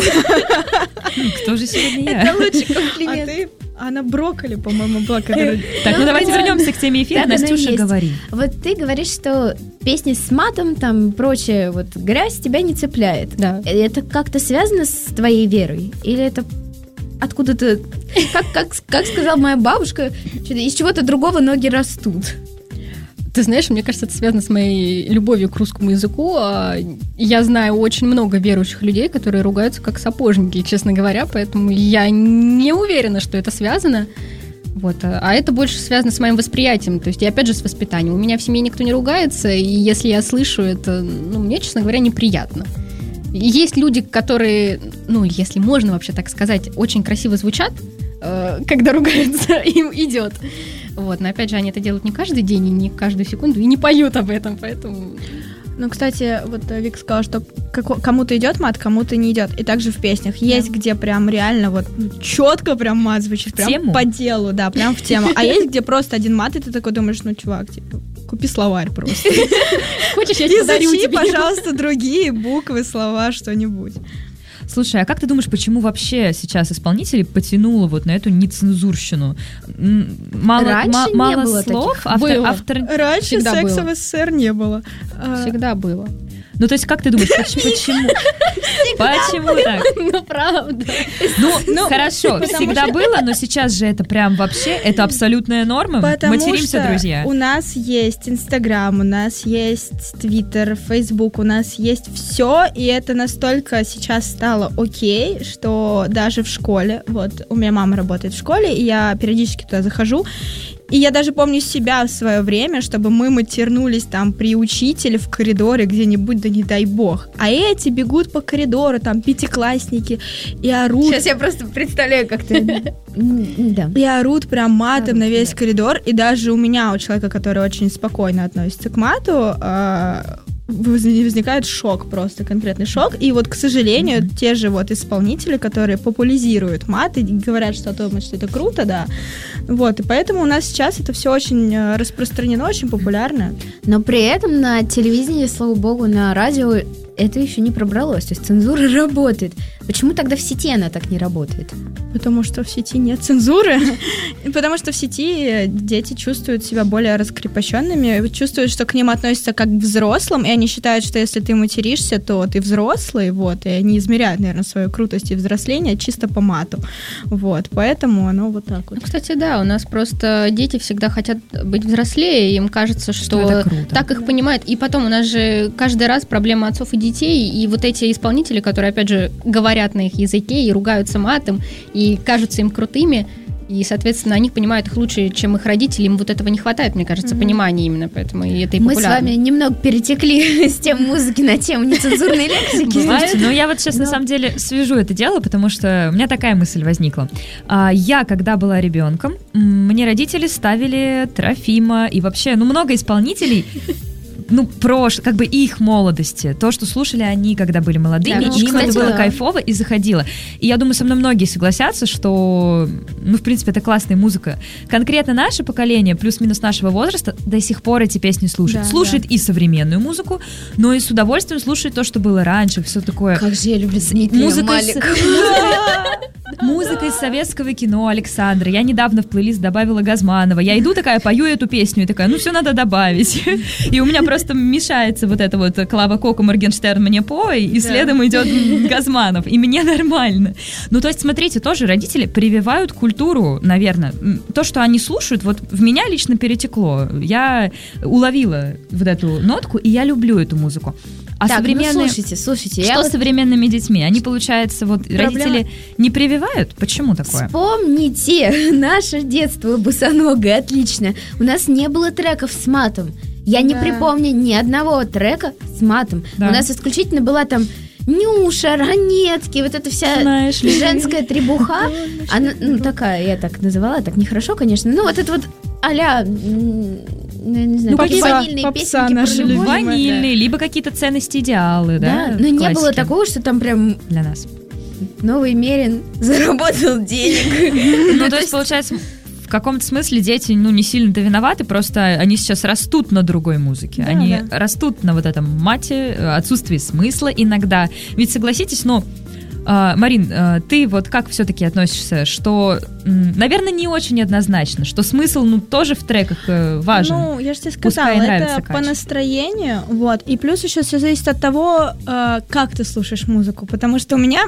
Speaker 1: Кто же сегодня
Speaker 3: Это
Speaker 1: я?
Speaker 3: лучший
Speaker 4: А
Speaker 3: комплимент.
Speaker 4: ты, она брокколи, по-моему, была, которая...
Speaker 1: Так, ну
Speaker 3: Ну,
Speaker 1: давайте
Speaker 3: да.
Speaker 1: вернемся к теме эфира.
Speaker 3: Так оно и
Speaker 1: Настюша,
Speaker 3: есть.
Speaker 1: говори.
Speaker 3: Вот ты говоришь, что песни с матом, там, прочее, вот, грязь тебя не цепляет.
Speaker 5: Да.
Speaker 3: Это как-то связано с твоей верой? Или это откуда-то, как, как, как сказала моя бабушка, что-то из чего-то другого ноги растут?
Speaker 5: Ты знаешь, мне кажется, это связано с моей любовью к русскому языку. А, Я знаю очень много верующих людей, которые ругаются как сапожники, честно говоря, поэтому я не уверена, что это связано. Вот. А а это больше связано с моим восприятием, то есть и опять же с воспитанием. У меня в семье никто не ругается, и если я слышу это, ну, мне, честно говоря, неприятно. И есть люди, которые, ну, если можно вообще так сказать, очень красиво звучат, э, когда ругаются, им идет. Вот, но опять же, они это делают не каждый день и не каждую секунду, и не поют об этом, поэтому...
Speaker 4: Ну, кстати, вот Вик сказала, что кому-то идет мат, кому-то не идет. И также в песнях есть, да. где прям реально вот четко прям мат звучит, прям тему? По делу, да, прям в тему. А есть, где просто один мат, и ты такой думаешь, ну, чувак, типа, купи словарь просто.
Speaker 5: Хочешь, я тебе подарю тебе?
Speaker 4: Изучи, пожалуйста, другие буквы, слова, что-нибудь.
Speaker 1: Слушай, а как ты думаешь, почему вообще сейчас исполнители потянуло вот на эту нецензурщину? Мало,
Speaker 3: Раньше
Speaker 1: ма-
Speaker 3: не
Speaker 1: мало
Speaker 3: было
Speaker 1: слов,
Speaker 3: таких.
Speaker 1: автор, автор...
Speaker 4: Раньше
Speaker 5: Всегда
Speaker 4: секса
Speaker 5: было.
Speaker 4: в СССР не было.
Speaker 5: Всегда было.
Speaker 1: Ну, то есть, как ты думаешь, почему? Почему, почему так?
Speaker 5: Ну, правда.
Speaker 1: Ну, хорошо, всегда было, но сейчас же это прям вообще, это абсолютная норма.
Speaker 4: Потому
Speaker 1: Материмся,
Speaker 4: что
Speaker 1: друзья.
Speaker 4: У нас есть Инстаграм, у нас есть Твиттер, Фейсбук, у нас есть все, и это настолько сейчас стало окей, что даже в школе, вот у меня мама работает в школе, и я периодически туда захожу, и я даже помню себя в свое время, чтобы мы матернулись там при учителе в коридоре где-нибудь, да не дай бог. А эти бегут по коридору, там, пятиклассники, и орут.
Speaker 3: Сейчас я просто представляю, как ты... Да.
Speaker 4: И орут прям матом
Speaker 3: Орут,
Speaker 4: на весь
Speaker 3: да.
Speaker 4: коридор. И даже у меня, у человека, который очень спокойно относится к мату, э, возникает шок, просто конкретный шок. И вот, к сожалению, mm-hmm. те же вот исполнители, которые популяризируют мат и говорят, что, думают, что это круто, да. Вот, и поэтому у нас сейчас это все очень распространено, очень популярно.
Speaker 3: Но при этом на телевидении, слава богу, на радио это еще не пробралось. То есть цензура работает. Почему тогда в сети она так не работает?
Speaker 4: Потому что в сети нет цензуры. Потому что в сети дети чувствуют себя более раскрепощенными, чувствуют, что к ним относятся как к взрослым, и они считают, что если ты материшься, то ты взрослый, вот, и они измеряют, наверное, свою крутость и взросление чисто по мату. Вот, поэтому оно вот так вот.
Speaker 5: Ну, кстати, да, у нас просто дети всегда хотят быть взрослее, и им кажется, что,
Speaker 1: Что это круто.
Speaker 5: так их понимают. И потом у нас же каждый раз проблема отцов и детей, и вот эти исполнители, которые, опять же, говорят на их языке и ругаются матом, и кажутся им крутыми, и, соответственно, они понимают их лучше, чем их родители, им вот этого не хватает, мне кажется, mm-hmm. понимания именно, поэтому и это и
Speaker 3: Мы
Speaker 5: популярно.
Speaker 3: с вами немного перетекли с тем музыки на тему нецензурной лексики.
Speaker 1: Слушайте, ну я вот сейчас на самом деле свяжу это дело, потому что у меня такая мысль возникла. А, я, когда была ребенком, мне родители ставили Трофима и вообще, ну, много исполнителей, ну, прош, как бы их молодости, то, что слушали они, когда были молодыми,
Speaker 3: Да, ну,
Speaker 1: и им
Speaker 3: кстати,
Speaker 1: это было
Speaker 3: да.
Speaker 1: кайфово и заходило. И я думаю, со мной многие согласятся, что, ну, в принципе, это классная музыка. Конкретно наше поколение, плюс-минус нашего возраста, до сих пор эти песни слушает.
Speaker 4: Да,
Speaker 1: слушает
Speaker 4: да.
Speaker 1: и современную музыку, но и с удовольствием слушает то, что было раньше, все такое.
Speaker 3: Как же я люблю Дмитрия
Speaker 1: Музыка из,
Speaker 3: Малика.
Speaker 1: музыка из советского кино Александра. Я недавно в плейлист добавила Газманова. Я иду такая, пою эту песню и такая, ну все надо добавить. И у меня просто мешается вот это вот Клава Кока, Моргенштерн мне пой, и следом идет Газманов. И мне нормально. Ну, то есть, смотрите, тоже родители прививают культуру, наверное. То, что они слушают, вот в меня лично перетекло. Я уловила вот эту нотку, и я люблю эту музыку. А
Speaker 3: Так,
Speaker 1: современные...
Speaker 3: ну слушайте, слушайте.
Speaker 1: Что
Speaker 3: я
Speaker 1: с
Speaker 3: вот...
Speaker 1: современными детьми? Они, получается, вот
Speaker 4: Проблема-
Speaker 1: родители не прививают? Почему такое?
Speaker 3: Вспомните наше детство босоногое, отлично. У нас не было треков с матом. Я не
Speaker 4: Да.
Speaker 3: припомню ни одного трека с матом.
Speaker 1: Да.
Speaker 3: У нас исключительно была там Нюша, Ранетки, вот эта вся
Speaker 1: Знаешь ли.
Speaker 3: женская требуха. Она, ну, такая, я так называла, так нехорошо, конечно. Ну, вот это вот а-ля, м, ну, я не знаю,
Speaker 1: Ну,
Speaker 3: такие
Speaker 1: попса,
Speaker 3: ванильные
Speaker 4: попса
Speaker 3: песенки
Speaker 4: наши
Speaker 3: про любовь.
Speaker 4: любимые.
Speaker 1: Ванильные, либо какие-то ценности, идеалы, да?
Speaker 3: Да, но не
Speaker 1: классики
Speaker 3: было такого, что там прям
Speaker 1: для нас.
Speaker 3: новый Мерин заработал денег.
Speaker 1: Ну, то есть, получается, в каком-то смысле дети, ну, не сильно-то виноваты, просто они сейчас растут на другой музыке.
Speaker 4: Да,
Speaker 1: Они
Speaker 4: да.
Speaker 1: растут на вот этом мате, отсутствии смысла иногда. Ведь, согласитесь, ну, а, Марин, а, ты вот как все-таки относишься, что, м, наверное, не очень однозначно, что смысл, ну, тоже в треках э, важен.
Speaker 4: Ну, я же тебе
Speaker 1: Пускай
Speaker 4: сказала,
Speaker 1: нравится
Speaker 4: это по
Speaker 1: качество.
Speaker 4: настроению, вот, и плюс еще все зависит от того, э, как ты слушаешь музыку, потому что у меня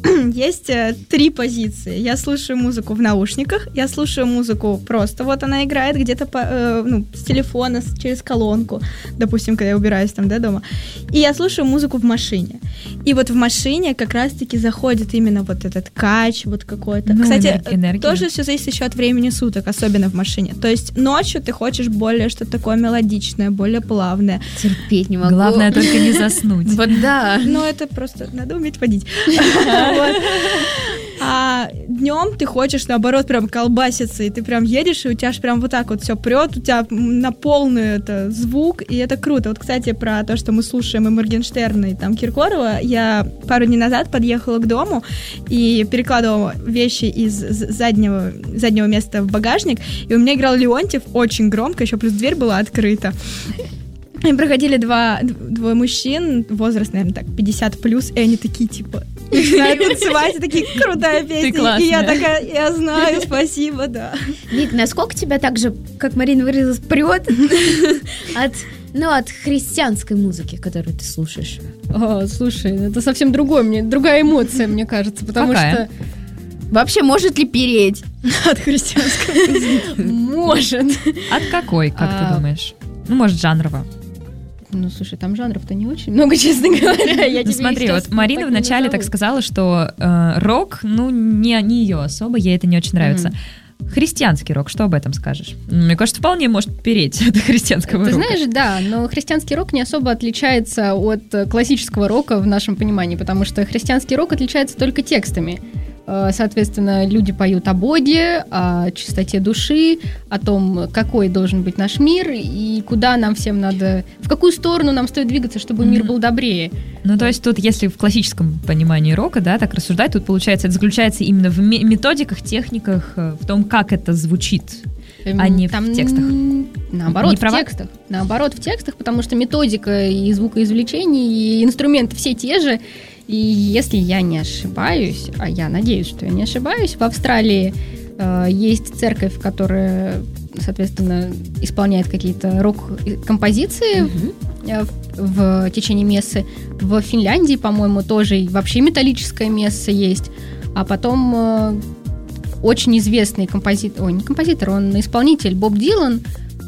Speaker 4: есть э, три позиции. Я слушаю музыку в наушниках, я слушаю музыку просто, вот она играет где-то по, э, ну, с телефона, с- через колонку, допустим, когда я убираюсь там, да, дома, и я слушаю музыку в машине. И вот в машине как раз-таки заходит именно вот этот кач, вот какой-то.
Speaker 1: Ну,
Speaker 4: Кстати,
Speaker 1: энер- энергия.
Speaker 4: тоже все зависит еще от времени суток, особенно в машине. То есть ночью ты хочешь более что-то такое мелодичное, более плавное.
Speaker 3: Терпеть не могу.
Speaker 1: Главное только не заснуть.
Speaker 3: Вот да.
Speaker 4: Но это просто надо уметь водить. Вот. А днем ты хочешь, наоборот, прям колбаситься, и ты прям едешь, и у тебя же прям вот так вот все прет, у тебя на полную это звук, и это круто. Вот, кстати, про то, что мы слушаем и Моргенштерна, и там Киркорова, я пару дней назад подъехала к дому и перекладывала вещи из заднего, заднего места в багажник, и у меня играл Леонтьев очень громко, еще плюс дверь была открыта. И проходили два, двое мужчин, возраст, наверное, так, пятьдесят плюс, и они такие, типа, начинают танцевать, и такие, крутая песня. И я такая, я знаю, спасибо, да.
Speaker 3: Вик, насколько тебя так же, как Марина выразилась, прет от, ну, от христианской музыки, которую ты слушаешь?
Speaker 5: О, слушай, это совсем другое, мне, другая эмоция, мне кажется, потому
Speaker 1: Какая?
Speaker 5: что...
Speaker 3: Вообще, может ли переть
Speaker 4: от христианской музыки?
Speaker 5: Может.
Speaker 1: От какой, как
Speaker 5: А,
Speaker 1: ты думаешь? Ну, может, жанрово.
Speaker 5: Ну, слушай, там жанров-то не очень много, честно говоря. Я
Speaker 1: Ну,
Speaker 5: тебе
Speaker 1: смотри,
Speaker 5: сейчас
Speaker 1: вот Марина
Speaker 5: так не
Speaker 1: вначале
Speaker 5: назову.
Speaker 1: так сказала, что э, рок, ну, не, не ее особо, ей это не очень нравится. Христианский рок, что об этом скажешь? Мне кажется, вполне может переть от христианского
Speaker 5: Ты
Speaker 1: рока.
Speaker 5: знаешь, да, но христианский рок не особо отличается от э, классического рока в нашем понимании, потому что христианский рок отличается только текстами. Э, Соответственно, люди поют о Боге, о чистоте души, о том, какой должен быть наш мир и куда нам всем надо, в какую сторону нам стоит двигаться, чтобы мир был добрее.
Speaker 1: Ну, то есть тут, если в классическом понимании рока, да, так рассуждать, тут, получается, это заключается именно в ме- методиках, техниках, э, в том, как это звучит,
Speaker 5: Эм,
Speaker 1: а не в
Speaker 5: там,
Speaker 1: текстах.
Speaker 5: Наоборот,
Speaker 1: Не
Speaker 5: в
Speaker 1: права?
Speaker 5: текстах. Наоборот, в текстах, потому что методика и звукоизвлечение, и инструменты все те же. И если я не ошибаюсь, а я надеюсь, что я не ошибаюсь, в Австралии э, есть церковь, которая, соответственно, исполняет какие-то рок-композиции э, в, в течение мессы. В Финляндии, по-моему, тоже и вообще металлическое месса есть. А потом э, очень известный композитор, ой, не композитор, он исполнитель Боб Дилан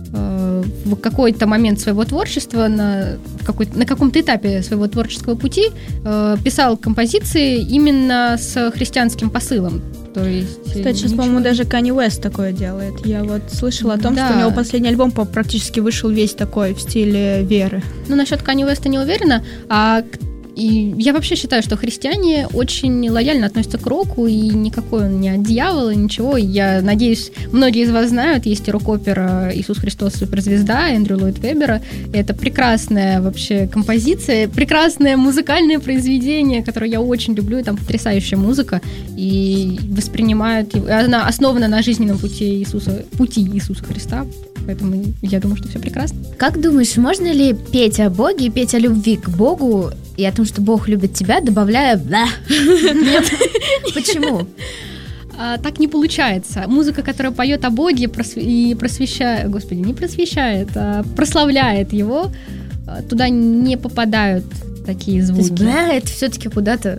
Speaker 5: э, в какой-то момент своего творчества, на, в какой- на каком-то этапе своего творческого пути э, писал композиции именно с христианским посылом. То есть,
Speaker 4: Кстати, сейчас,
Speaker 5: ничего-
Speaker 4: по-моему, даже Канье Уэст такое делает. Я вот слышала о том,
Speaker 5: Да.
Speaker 4: что у него последний альбом по- практически вышел весь такой в стиле веры.
Speaker 5: Ну, насчет Канье Уэста не уверена, а к- и я вообще считаю, что христиане очень лояльно относятся к року, и никакой он не от дьявола, ничего. И я надеюсь, многие из вас знают, есть и рок-опера «Иисус Христос. Суперзвезда» Эндрю Ллойд Вебера. Это прекрасная вообще композиция, прекрасное музыкальное произведение, которое я очень люблю, и там потрясающая музыка, и воспринимают его, она основана на жизненном пути Иисуса, пути Иисуса Христа, поэтому я думаю, что все прекрасно.
Speaker 3: Как думаешь, можно ли петь о Боге и петь о любви к Богу и о том, что Бог любит тебя, добавляя «бля»? Нет. Почему?
Speaker 5: А, так не получается. Музыка, которая поет о Боге просв- и просвещает, господи, не просвещает, а прославляет его, а, туда не попадают такие
Speaker 3: То есть
Speaker 5: звуки.
Speaker 3: «бля» это все-таки куда-то...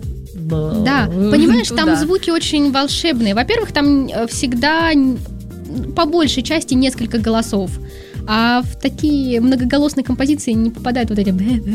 Speaker 5: Да, понимаешь, там
Speaker 3: туда.
Speaker 5: звуки очень волшебные. Во-первых, там э, всегда н- по большей части несколько голосов. А в такие многоголосные композиции не попадают вот эти...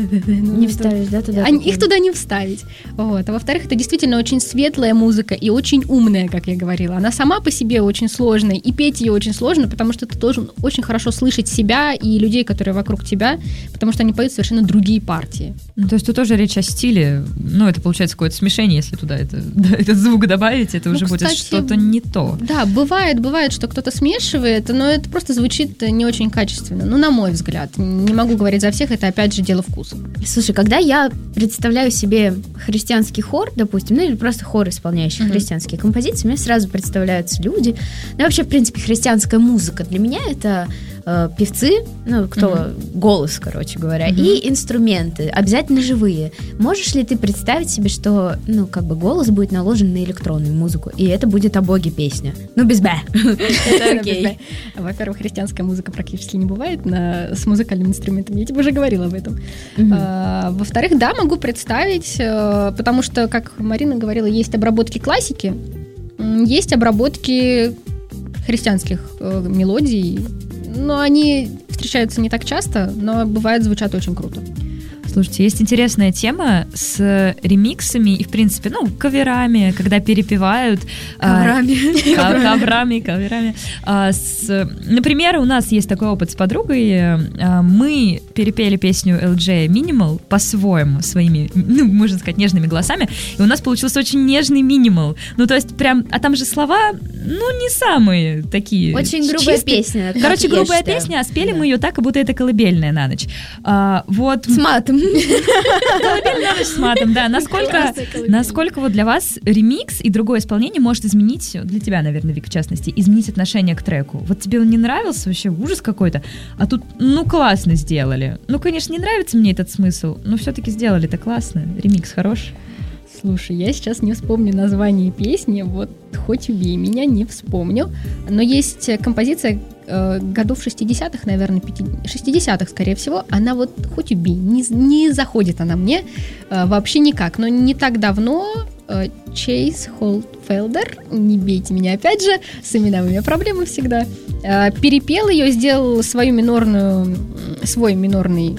Speaker 3: Не вставишь, да, туда?
Speaker 5: Они-
Speaker 3: такое?
Speaker 5: их туда не вставить. Вот. А во-вторых, это действительно очень светлая музыка и очень умная, как я говорила. Она сама по себе очень сложная, и петь ее очень сложно, потому что ты должен очень хорошо слышать себя и людей, которые вокруг тебя, потому что они поют совершенно другие партии.
Speaker 1: Ну, то есть тут тоже речь о стиле. Ну, это получается какое-то смешение, если туда это, да, этот звук добавить, это
Speaker 5: Ну,
Speaker 1: уже будет
Speaker 5: кстати,
Speaker 1: что-то не то.
Speaker 5: Да, бывает, бывает, что кто-то смешивает, но это просто звучит не очень качественно. Ну, на мой взгляд. Не могу говорить за всех, это опять же дело вкуса.
Speaker 3: Слушай, когда я представляю себе христианский хор, допустим, ну или просто хор, исполняющий
Speaker 5: Мгм.
Speaker 3: христианские композиции, мне сразу представляются люди. Ну, вообще, в принципе, христианская музыка для меня это э, певцы, ну, кто голос, короче говоря,
Speaker 1: Мгм.
Speaker 3: и инструменты, обязательно живые. Можешь ли ты представить себе, что, ну, как бы голос будет наложен на электронную музыку, и это будет о Боге песня? Ну, без «б». Это окей.
Speaker 5: Во-первых, христианская музыка практически не бывает на, с музыкальным инструментом. Я тебе уже говорила об этом.
Speaker 3: Мгм.
Speaker 5: А, во-вторых, да, могу представить, э, потому что, как Марина говорила, есть обработки классики, м, есть обработки христианских э, мелодий, но они встречаются не так часто, но бывает, звучат очень круто.
Speaker 1: Слушайте, есть интересная тема с ремиксами и, в принципе, ну, каверами, когда перепевают.
Speaker 3: Коврами.
Speaker 1: А, коврами, каверами. А, с, например, у нас есть такой опыт с подругой. А, мы перепели песню эл джей Minimal по-своему, своими, ну, можно сказать, нежными голосами, и у нас получился очень нежный Minimal. Ну, то есть прям, а там же слова, ну, не самые такие.
Speaker 3: Очень грубая
Speaker 1: чистые.
Speaker 3: Песня.
Speaker 1: Короче, грубая песня, а спели да. мы ее так, как будто это колыбельная на ночь. А, вот.
Speaker 3: С матом.
Speaker 1: Колыбельная на ночь с матом, да. Насколько, насколько вот для вас ремикс и другое исполнение может изменить, для тебя, наверное, Вик, в частности, изменить отношение к треку? Вот тебе он не нравился, вообще ужас какой-то, а тут, ну, классно сделали. Ну, конечно, не нравится мне этот смысл, но все-таки сделали-то классно. Ремикс хорош.
Speaker 5: Слушай, я сейчас не вспомню название песни, вот хоть убей меня, не вспомню. Но есть композиция э, годов шестидесятых, наверное, шестидесятых, скорее всего. Она вот хоть убей, не, не заходит она мне э, вообще никак. Но не так давно э, Чейз Холдфелдер, не бейте меня опять же, с именами у меня проблемы всегда, э, перепел ее, сделал свою минорную, свой минорный...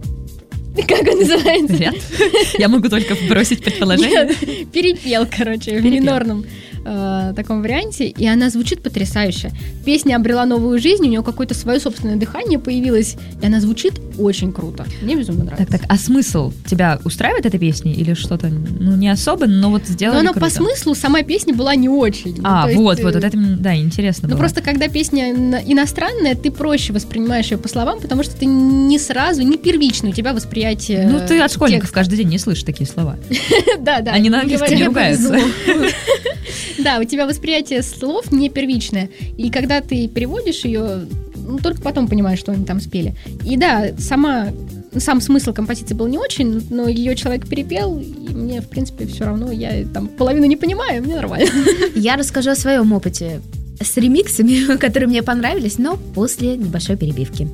Speaker 5: Как он называется?
Speaker 1: Ряд? Я могу только бросить предположение.
Speaker 5: Нет, перепел, короче, перепел. В минорном э, таком варианте, и она звучит потрясающе. Песня обрела новую жизнь, у нее какое-то свое собственное дыхание появилось, и она звучит очень круто. Мне безумно нравится.
Speaker 1: Так, так, а смысл тебя устраивает эта песня или что-то, ну, не особо, но вот сделали
Speaker 5: но
Speaker 1: круто?
Speaker 5: Но по смыслу сама песня была не очень.
Speaker 1: А,
Speaker 5: ну,
Speaker 1: вот,
Speaker 5: есть,
Speaker 1: вот, вот это, да, интересно
Speaker 5: Ну,
Speaker 1: было.
Speaker 5: просто когда песня иностранная, ты проще воспринимаешь ее по словам, потому что ты не сразу, не первично у тебя восприятие.
Speaker 1: Ну, ты от школьников каждый день не слышишь такие слова.
Speaker 5: Да, да.
Speaker 1: Они на английском не ругаются.
Speaker 5: Да, у тебя восприятие слов не первичное. И когда ты переводишь ее, ну, только потом понимаешь, что они там спели. И да, сама, сам смысл композиции был не очень, но ее человек перепел, и мне, в принципе, все равно, я там половину не понимаю, мне нормально.
Speaker 3: Я расскажу о своем опыте с ремиксами, которые мне понравились, но после небольшой перебивки.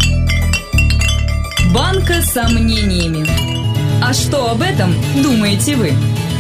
Speaker 6: Банка с сомнениями. А что об этом думаете вы?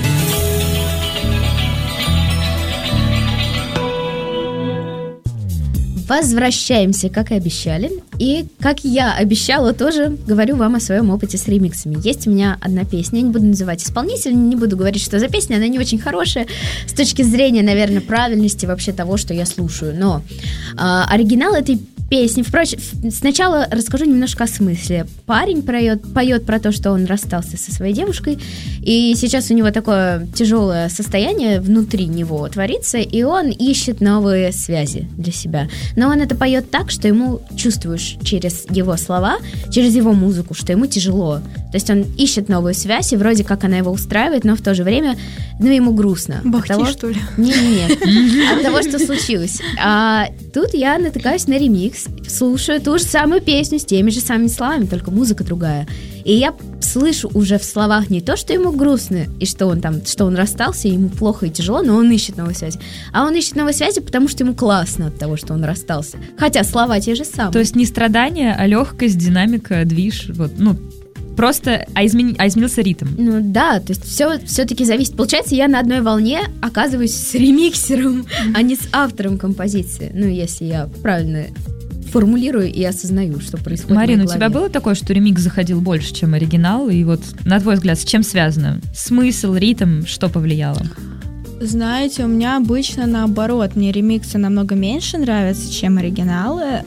Speaker 3: Возвращаемся, как и обещали. И, как я обещала, тоже говорю вам о своем опыте с ремиксами. Есть у меня одна песня, я не буду называть исполнителя, не буду говорить, что за песня, она не очень хорошая с точки зрения, наверное, правильности вообще того, что я слушаю. Но э, оригинал этой песни, впрочем, сначала расскажу немножко о смысле. Парень поет, поет про то, что он расстался со своей девушкой, и сейчас у него такое тяжелое состояние внутри него творится, и он ищет новые связи для себя. Но он это поет так, что ему чувствуешь через его слова, через его музыку, что ему тяжело. То есть он ищет новую связь, и вроде как она его устраивает, но в то же время, ну, ему грустно.
Speaker 4: Бахти,
Speaker 3: того,
Speaker 4: что ли?
Speaker 3: Не-не-не. От того, что случилось. А тут я натыкаюсь на ремикс, слушаю ту же самую песню с теми же самыми словами, только музыка другая. И я слышу уже в словах не то, что ему грустно, и что он там, что он расстался, и ему плохо и тяжело, но он ищет новой связи. А он ищет новой связи, потому что ему классно от того, что он расстался. Хотя слова те же самые.
Speaker 1: То есть не страдания, а легкость, динамика, движ, вот, ну, просто, а, измени, а изменился ритм.
Speaker 3: Ну да, то есть все все-таки зависит. Получается, я на одной волне оказываюсь с ремиксером, mm-hmm. а не с автором композиции. Ну, если я правильно формулирую и осознаю, что происходит.
Speaker 1: Марина, у тебя было такое, что ремикс заходил больше, чем оригинал? И вот, на твой взгляд, с чем связано? Смысл, ритм, что повлияло?
Speaker 4: Знаете, у меня обычно наоборот, мне ремиксы намного меньше нравятся, чем оригиналы,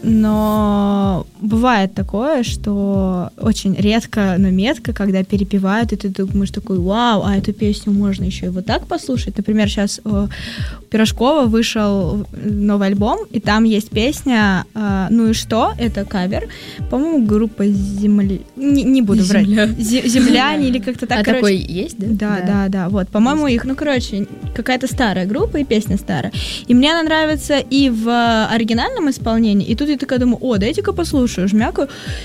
Speaker 4: но бывает такое, что очень редко, но метко, когда перепевают, и ты думаешь такой, вау, а эту песню можно еще и вот так послушать. Например, сейчас у Пирожкова вышел новый альбом, и там есть песня «Ну и что?», это кавер, по-моему, группа Земля... Не, не буду врать. Земляне или как-то так.
Speaker 3: А короче... такой есть, да?
Speaker 4: Да, да, да, да. Вот, по-моему, их, ну, короче... какая-то старая группа, и песня старая. И мне она нравится и в оригинальном исполнении, и тут я такая думаю, о, дайте-ка послушаю, жмякаю.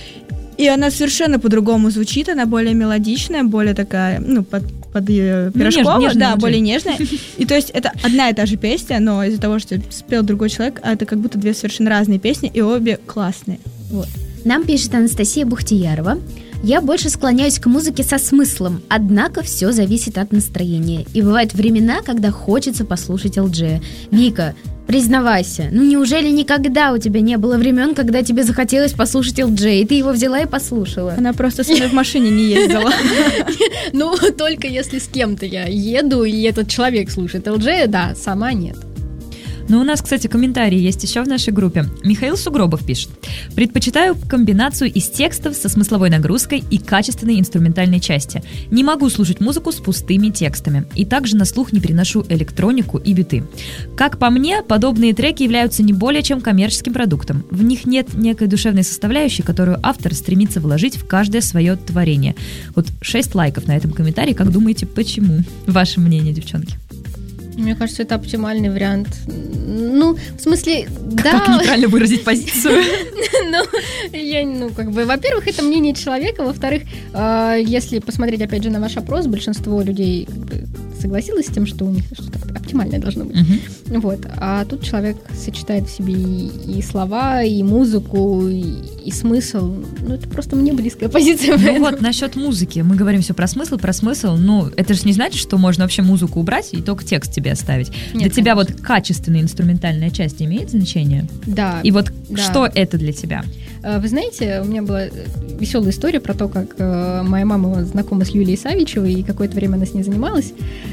Speaker 4: И она совершенно по-другому звучит, она более мелодичная, более такая, ну, под, под Пирожкова, ну, да, более нежная. И то есть это одна и та же песня, но из-за того, что спел другой человек, это как будто две совершенно разные песни, и обе классные. Вот.
Speaker 3: Нам пишет Анастасия Бухтиярова. Я больше склоняюсь к музыке со смыслом, однако все зависит от настроения. И бывают времена, когда хочется послушать эл джей. Вика, Признавайся, ну неужели никогда у тебя не было времен, когда тебе захотелось послушать эл джей, и ты его взяла и послушала?
Speaker 4: Она просто со мной в машине не ездила.
Speaker 5: Ну, только если с кем-то я еду, и этот человек слушает эл джей, да, сама нет.
Speaker 1: Ну, у нас, кстати, комментарии есть еще в нашей группе. Михаил Сугробов пишет. Предпочитаю комбинацию из текстов со смысловой нагрузкой и качественной инструментальной части. Не могу слушать музыку с пустыми текстами. И также на слух не переношу электронику и биты. Как по мне, подобные треки являются не более чем коммерческим продуктом. В них нет некой душевной составляющей, которую автор стремится вложить в каждое свое творение. Вот шесть лайков на этом комментарии. Как думаете, почему? Ваше мнение, девчонки?
Speaker 5: Мне кажется, это оптимальный вариант. Ну, в смысле, да.
Speaker 1: Как нейтрально выразить позицию?
Speaker 5: Ну, я, ну, как бы, во-первых, это мнение человека, во-вторых, если посмотреть, опять же, на ваш опрос, большинство людей согласилось с тем, что у них что-то оптимальное должно быть. Вот. А тут человек сочетает в себе и слова, и музыку, и смысл. Ну, это просто мне близкая позиция.
Speaker 1: Ну вот, насчет музыки. Мы говорим все про смысл, про смысл. Ну, это же не значит, что можно вообще музыку убрать и только текст тебе оставить. Нет, для тебя вот качественная инструментальная часть имеет значение?
Speaker 5: Да.
Speaker 1: И вот
Speaker 5: да.
Speaker 1: Что это для тебя?
Speaker 5: Вы знаете, у меня была веселая история про то, как моя мама знакома с Юлией Савичевой, и какое-то время она с ней занималась.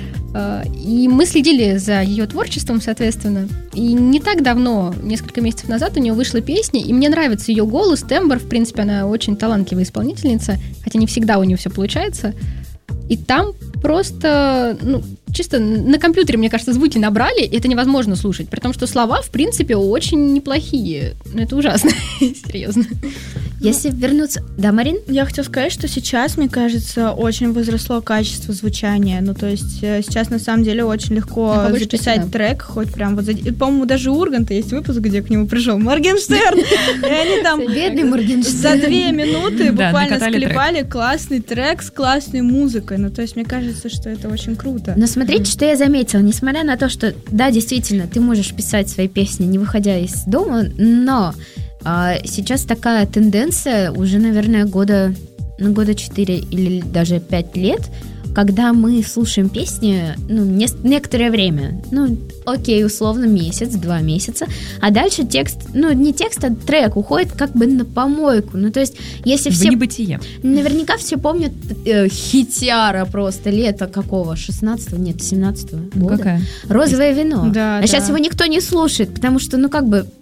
Speaker 5: И мы следили за ее творчеством, соответственно. И не так давно, несколько месяцев назад, у нее вышла песня, и мне нравится ее голос, тембр. В принципе, она очень талантливая исполнительница, хотя не всегда у нее все получается. И там просто, ну, чисто на компьютере, мне кажется, звуки набрали, и это невозможно слушать, при том, что слова, в принципе, очень неплохие. Ну, это ужасно, серьезно.
Speaker 3: Если вернуться... Да, Марин?
Speaker 4: Я хотела сказать, что сейчас, мне кажется, очень возросло качество звучания. Ну, то есть сейчас, на самом деле, очень легко ну, записать части, да. трек, хоть прям вот... За... По-моему, даже у Урганта есть выпуск, где к нему пришел Моргенштерн, и они там
Speaker 3: бедный Моргенштерн
Speaker 4: за две минуты буквально склепали классный трек с классной музыкой. Ну, то есть мне кажется, что это очень круто.
Speaker 3: Но смотрите, что я заметила. Несмотря на то, что, да, действительно, ты можешь писать свои песни, не выходя из дома, но... А сейчас такая тенденция уже, наверное, года, ну, года четыре или даже пять лет, когда мы слушаем песни, ну, не, некоторое время, ну, окей, условно, месяц, два месяца, а дальше текст, ну, не текст, а трек уходит как бы на помойку, ну, то есть, если все...
Speaker 1: В небытие.
Speaker 3: Наверняка все помнят э, хитяра просто, лето какого, шестнадцатого, нет, семнадцатого года.
Speaker 1: Какая?
Speaker 3: «Розовое вино».
Speaker 4: Да,
Speaker 3: а
Speaker 4: да.
Speaker 3: сейчас его никто не слушает, потому что, ну, как бы...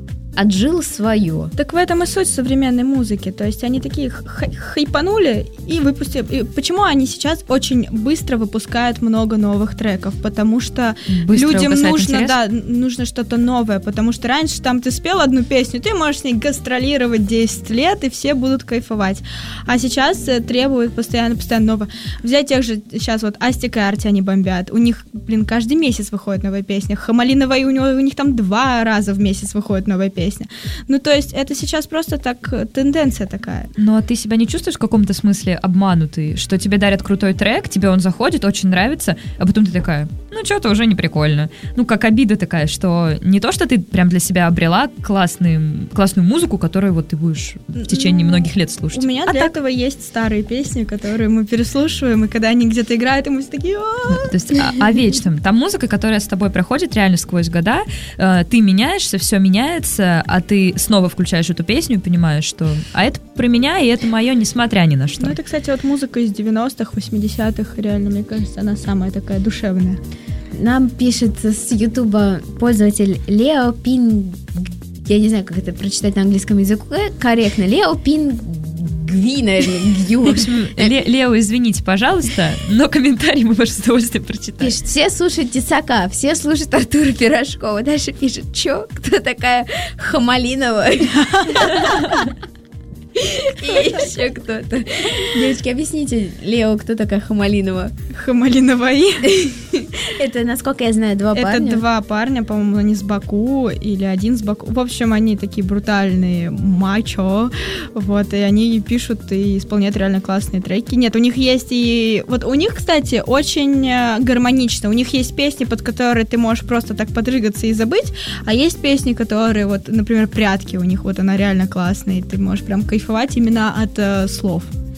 Speaker 3: отжил свое.
Speaker 4: Так в этом и суть современной музыки. То есть они такие хай- хайпанули и выпустили. И почему они сейчас очень быстро выпускают много новых треков? Потому что быстро людям нужно, да, нужно что-то новое. Потому что раньше там ты спел одну песню, ты можешь с ней гастролировать десять лет, и все будут кайфовать. А сейчас требуют постоянно, постоянно новое. Взять тех же, сейчас вот Астик и Арти они бомбят. У них, блин, каждый месяц выходит новая песня. Хамалиновая, у, него, у них там два раза в месяц выходит новая песня. Песня. Ну, то есть это сейчас просто так, тенденция такая.
Speaker 1: Но ты себя не чувствуешь в каком-то смысле обманутый, что тебе дарят крутой трек, тебе он заходит, очень нравится, а потом ты такая, ну, что-то уже не прикольно. Ну, как обида такая, что не то, что ты прям для себя обрела классный, классную музыку, которую вот ты будешь в течение многих лет слушать.
Speaker 4: У меня а для так... этого есть старые песни, которые мы переслушиваем, и когда они где-то играют, и мы все такие...
Speaker 1: Ну, то есть о, о вечном. Там музыка, которая с тобой проходит реально сквозь года, э, ты меняешься, все меняется, а ты снова включаешь эту песню и понимаешь, что а это про меня, и это мое, несмотря ни на что.
Speaker 4: Ну, это, кстати, вот музыка из девяностых, восьмидесятых, реально, мне кажется, она самая такая душевная.
Speaker 3: Нам пишет с Ютуба пользователь Лео Пин... Я не знаю, как это прочитать на английском языке корректно. Лео Пин... Гви, наверное, Гью.
Speaker 1: В общем, Лео, извините, пожалуйста, но комментарий мы можем с удовольствием прочитать.
Speaker 3: Пишет, все слушают Тесака, все слушают Артура Пирожкова. Дальше пишет, чё, кто такая Хамалинова? И еще кто-то. Девочки, объясните, Лео, кто такая Хамалинова?
Speaker 4: Хамалиновой.
Speaker 3: Это, насколько я знаю, два парня.
Speaker 4: Это два парня, по-моему, они с Баку или один с Баку. В общем, они такие брутальные мачо. Вот, и они пишут и исполняют реально классные треки. Нет, у них есть и... Вот у них, кстати, очень гармонично. У них есть песни, под которые ты можешь просто так подрыгаться и забыть, а есть песни, которые, вот, например, «Прятки» у них, вот она реально классная, и ты можешь прям кайфовать именно от э, слов.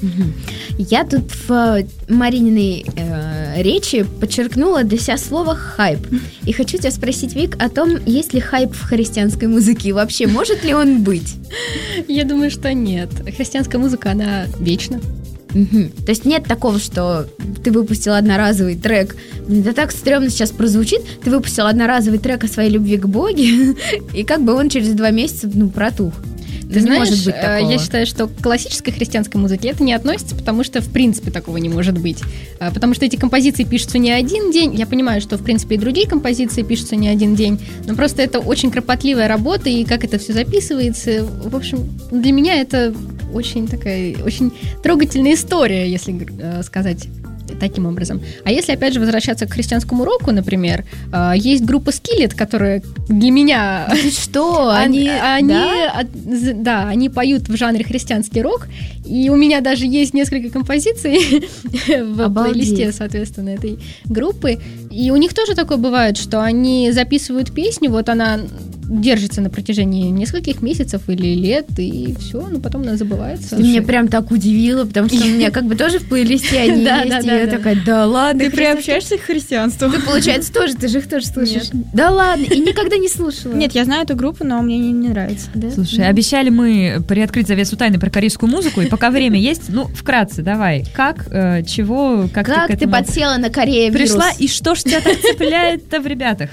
Speaker 3: Я тут в Марининой э, речи подчеркнула для себя слово «хайп». И хочу тебя спросить, Вик, о том, есть ли хайп в христианской музыке, и вообще может ли он быть?
Speaker 5: Я думаю, что нет. Христианская музыка, она вечна.
Speaker 3: Угу. То есть нет такого, что ты выпустил одноразовый трек, да так стрёмно сейчас прозвучит, ты выпустил одноразовый трек о своей любви к Богу, и как бы он через два месяца, ну, протух.
Speaker 5: Ты
Speaker 3: не
Speaker 5: знаешь,
Speaker 3: может быть такого.
Speaker 5: Я считаю, что к классической христианской музыке это не относится, потому что, в принципе, такого не может быть. Потому что эти композиции пишутся не один день. Я понимаю, что, в принципе, и другие композиции пишутся не один день, но просто это очень кропотливая работа, и как это все записывается. В общем, для меня это очень такая, очень трогательная история, если сказать таким образом. А если, опять же, возвращаться к христианскому року, например, есть группа Skillet, которая для меня...
Speaker 3: Что? Они...
Speaker 5: Они, да? да, они поют в жанре христианский рок, и у меня даже есть несколько композиций в
Speaker 3: Обалдеть.
Speaker 5: плейлисте, соответственно, этой группы. И у них тоже такое бывает, что они записывают песню, вот она держится на протяжении нескольких месяцев или лет, и все, но потом она забывается.
Speaker 3: Ты меня прям так удивила, потому что у меня как бы тоже в плейлисте они есть, и я такая, да ладно.
Speaker 4: Ты приобщаешься к христианству?
Speaker 3: Ты, получается, тоже, ты же их тоже слышишь? Да ладно, и никогда не слушала?
Speaker 4: Нет, я знаю эту группу, но мне не нравится.
Speaker 1: Слушай, обещали мы приоткрыть завесу тайны про корейскую музыку, и пока время есть, ну, вкратце, давай, как, чего, как ты к
Speaker 3: Как ты
Speaker 1: этому
Speaker 3: подсела на Корея-вирус?
Speaker 1: пришла, и что ж тебя так цепляет-то в ребятах?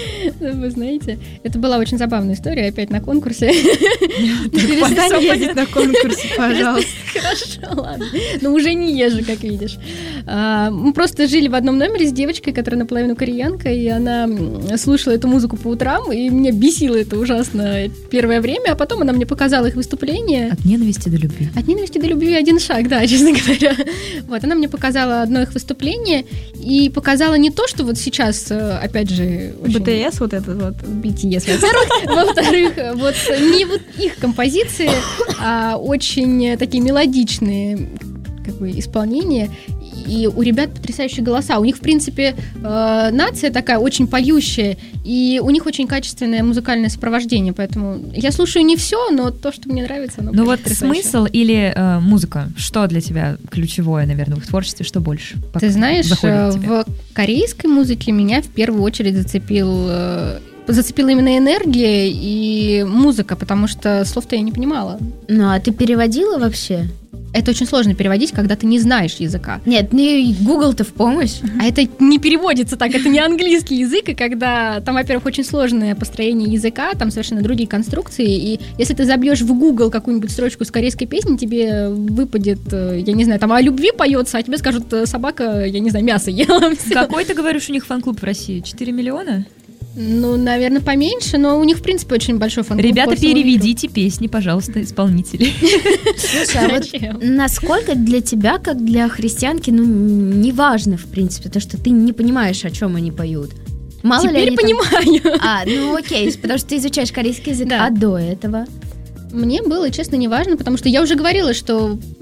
Speaker 5: Вы знаете, это была очень забавная история, опять на конкурсе.
Speaker 4: Перестань ездить на конкурсе, пожалуйста.
Speaker 5: Хорошо, ладно. Но уже не езжу, как видишь. Мы просто жили в одном номере с девочкой, которая наполовину кореянка, и она слушала эту музыку по утрам, и меня бесило это ужасно первое время, а потом она мне показала их выступление.
Speaker 1: От ненависти до любви.
Speaker 5: От ненависти до любви один шаг, да, честно говоря. Вот, она мне показала одно их выступление и показала не то, что вот сейчас, опять же... Очень...
Speaker 4: БТС вот этот вот.
Speaker 5: би ти эс, во-вторых. Во-вторых, вот не вот их композиции, а очень такие мелодичные как бы исполнения. И у ребят потрясающие голоса. У них, в принципе, э, нация такая очень поющая, и у них очень качественное музыкальное сопровождение. Поэтому я слушаю не все, но то, что мне нравится, оно
Speaker 1: Ну вот
Speaker 5: потрясающе.
Speaker 1: смысл или э, музыка? Что для тебя ключевое, наверное, в их творчестве? Что больше?
Speaker 5: Ты знаешь,
Speaker 1: заходит в тебя?
Speaker 5: в корейской музыке меня в первую очередь зацепил... Э, зацепила именно энергия и музыка, потому что слов-то я не понимала.
Speaker 3: Ну, а ты переводила вообще?
Speaker 5: Это очень сложно переводить, когда ты не знаешь языка.
Speaker 3: Нет, ну и Google-то в помощь.
Speaker 5: А это не переводится так, это не английский язык, и когда там, во-первых, очень сложное построение языка, там совершенно другие конструкции, и если ты забьешь в Google какую-нибудь строчку с корейской песни, тебе выпадет, я не знаю, там о любви поется, а тебе скажут, собака, я не знаю, мясо ела.
Speaker 1: Какой, ты говоришь, у них фан-клуб в России? четыре миллиона?
Speaker 5: Ну, наверное, поменьше, но у них, в принципе, очень большой фан-клуб.
Speaker 1: Ребята, переведите песни, пожалуйста, исполнителей.
Speaker 3: Слушай, а вот насколько для тебя, как для христианки, ну, не важно, в принципе, то, что ты не понимаешь, о чем они поют? Мало
Speaker 5: Теперь
Speaker 3: ли они
Speaker 5: понимаю.
Speaker 3: Там... А, ну окей, потому что ты изучаешь корейский язык,
Speaker 5: Да.
Speaker 3: а до этого?
Speaker 5: Мне было, честно, не важно, потому что я уже говорила, что э,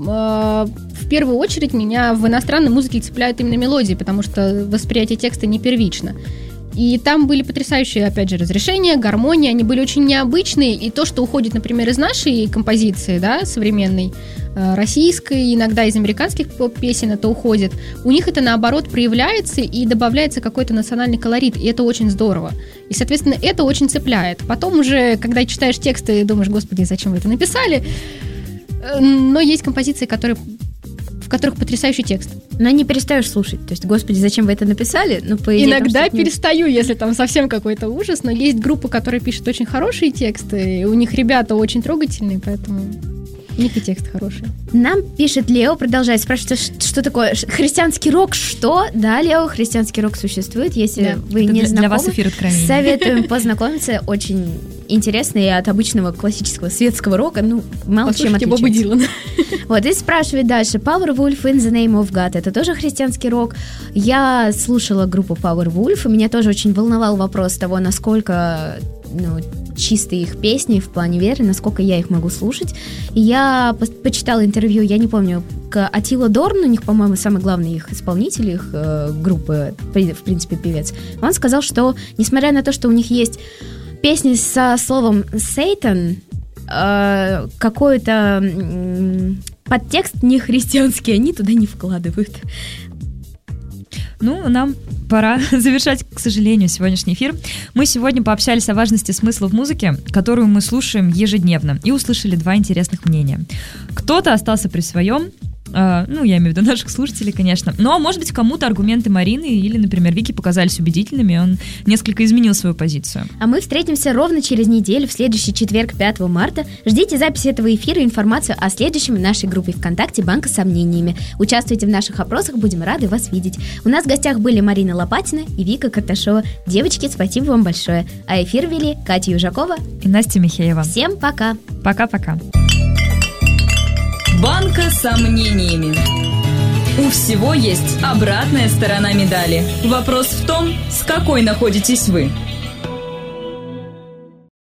Speaker 5: в первую очередь меня в иностранной музыке цепляют именно мелодии, потому что восприятие текста не первично. И там были потрясающие, опять же, разрешения, гармония, они были очень необычные, и то, что уходит, например, из нашей композиции, да, современной, э, российской, иногда из американских поп-песен это уходит, у них это, наоборот, проявляется и добавляется какой-то национальный колорит, и это очень здорово. И, соответственно, это очень цепляет. Потом уже, когда читаешь тексты, думаешь, господи, зачем вы это написали? Э, но есть композиции, которые... в которых потрясающий текст.
Speaker 3: Но не перестаешь слушать. То есть, господи, зачем вы это написали? Ну, по идее,
Speaker 5: Иногда
Speaker 3: там
Speaker 5: перестаю, если там совсем какой-то ужас, но есть группы, которые пишут очень хорошие тексты, и у них ребята очень трогательные, поэтому у них и текст хороший.
Speaker 3: Нам пишет Лео, продолжает спрашивать, что, что такое христианский рок, что? Да, Лео, христианский рок существует, если
Speaker 5: Да,
Speaker 3: вы
Speaker 1: Это
Speaker 3: не
Speaker 1: для,
Speaker 3: знакомы.
Speaker 1: для вас эфир откровений.
Speaker 3: Советуем познакомиться, очень интересно, и от обычного классического светского рока, ну, мало чем
Speaker 5: Послушайте Боба
Speaker 3: отличается.
Speaker 5: Дилана.
Speaker 3: Вот, и спрашивает дальше, Powerwolf in the Name of God, это тоже христианский рок? Я слушала группу Powerwolf, и меня тоже очень волновал вопрос того, насколько, ну, чистые их песни в плане веры, насколько я их могу слушать. И я по- почитала интервью, я не помню, к Атило Дорн, у них, по-моему, самый главный их исполнитель, их э, группы, в принципе, певец. Он сказал, что, несмотря на то, что у них есть песни со словом «Satan», э, какое-то м- подтекст не христианский, они туда не вкладывают.
Speaker 1: Ну, нам пора завершать, к сожалению, сегодняшний эфир. Мы сегодня пообщались о важности смысла в музыке, которую мы слушаем ежедневно, и услышали два интересных мнения. Кто-то остался при своем, э, ну, я имею в виду наших слушателей, конечно, но, может быть, кому-то аргументы Марины или, например, Вики показались убедительными, и он несколько изменил свою позицию.
Speaker 3: А мы встретимся ровно через неделю, в следующий четверг, пятого марта. Ждите записи этого эфира и информацию о следующем в нашей группе ВКонтакте «Банка с сомнениями». Участвуйте в наших опросах, будем рады вас видеть. У нас в гостях были Марина Лопатина и Вика Карташова. Девочки, спасибо вам большое. А эфир вели Катя Южакова
Speaker 1: и Настя Михеева.
Speaker 3: Всем пока.
Speaker 1: Пока-пока.
Speaker 6: Банка с сомнениями. У всего есть обратная сторона медали. Вопрос в том, с какой находитесь вы.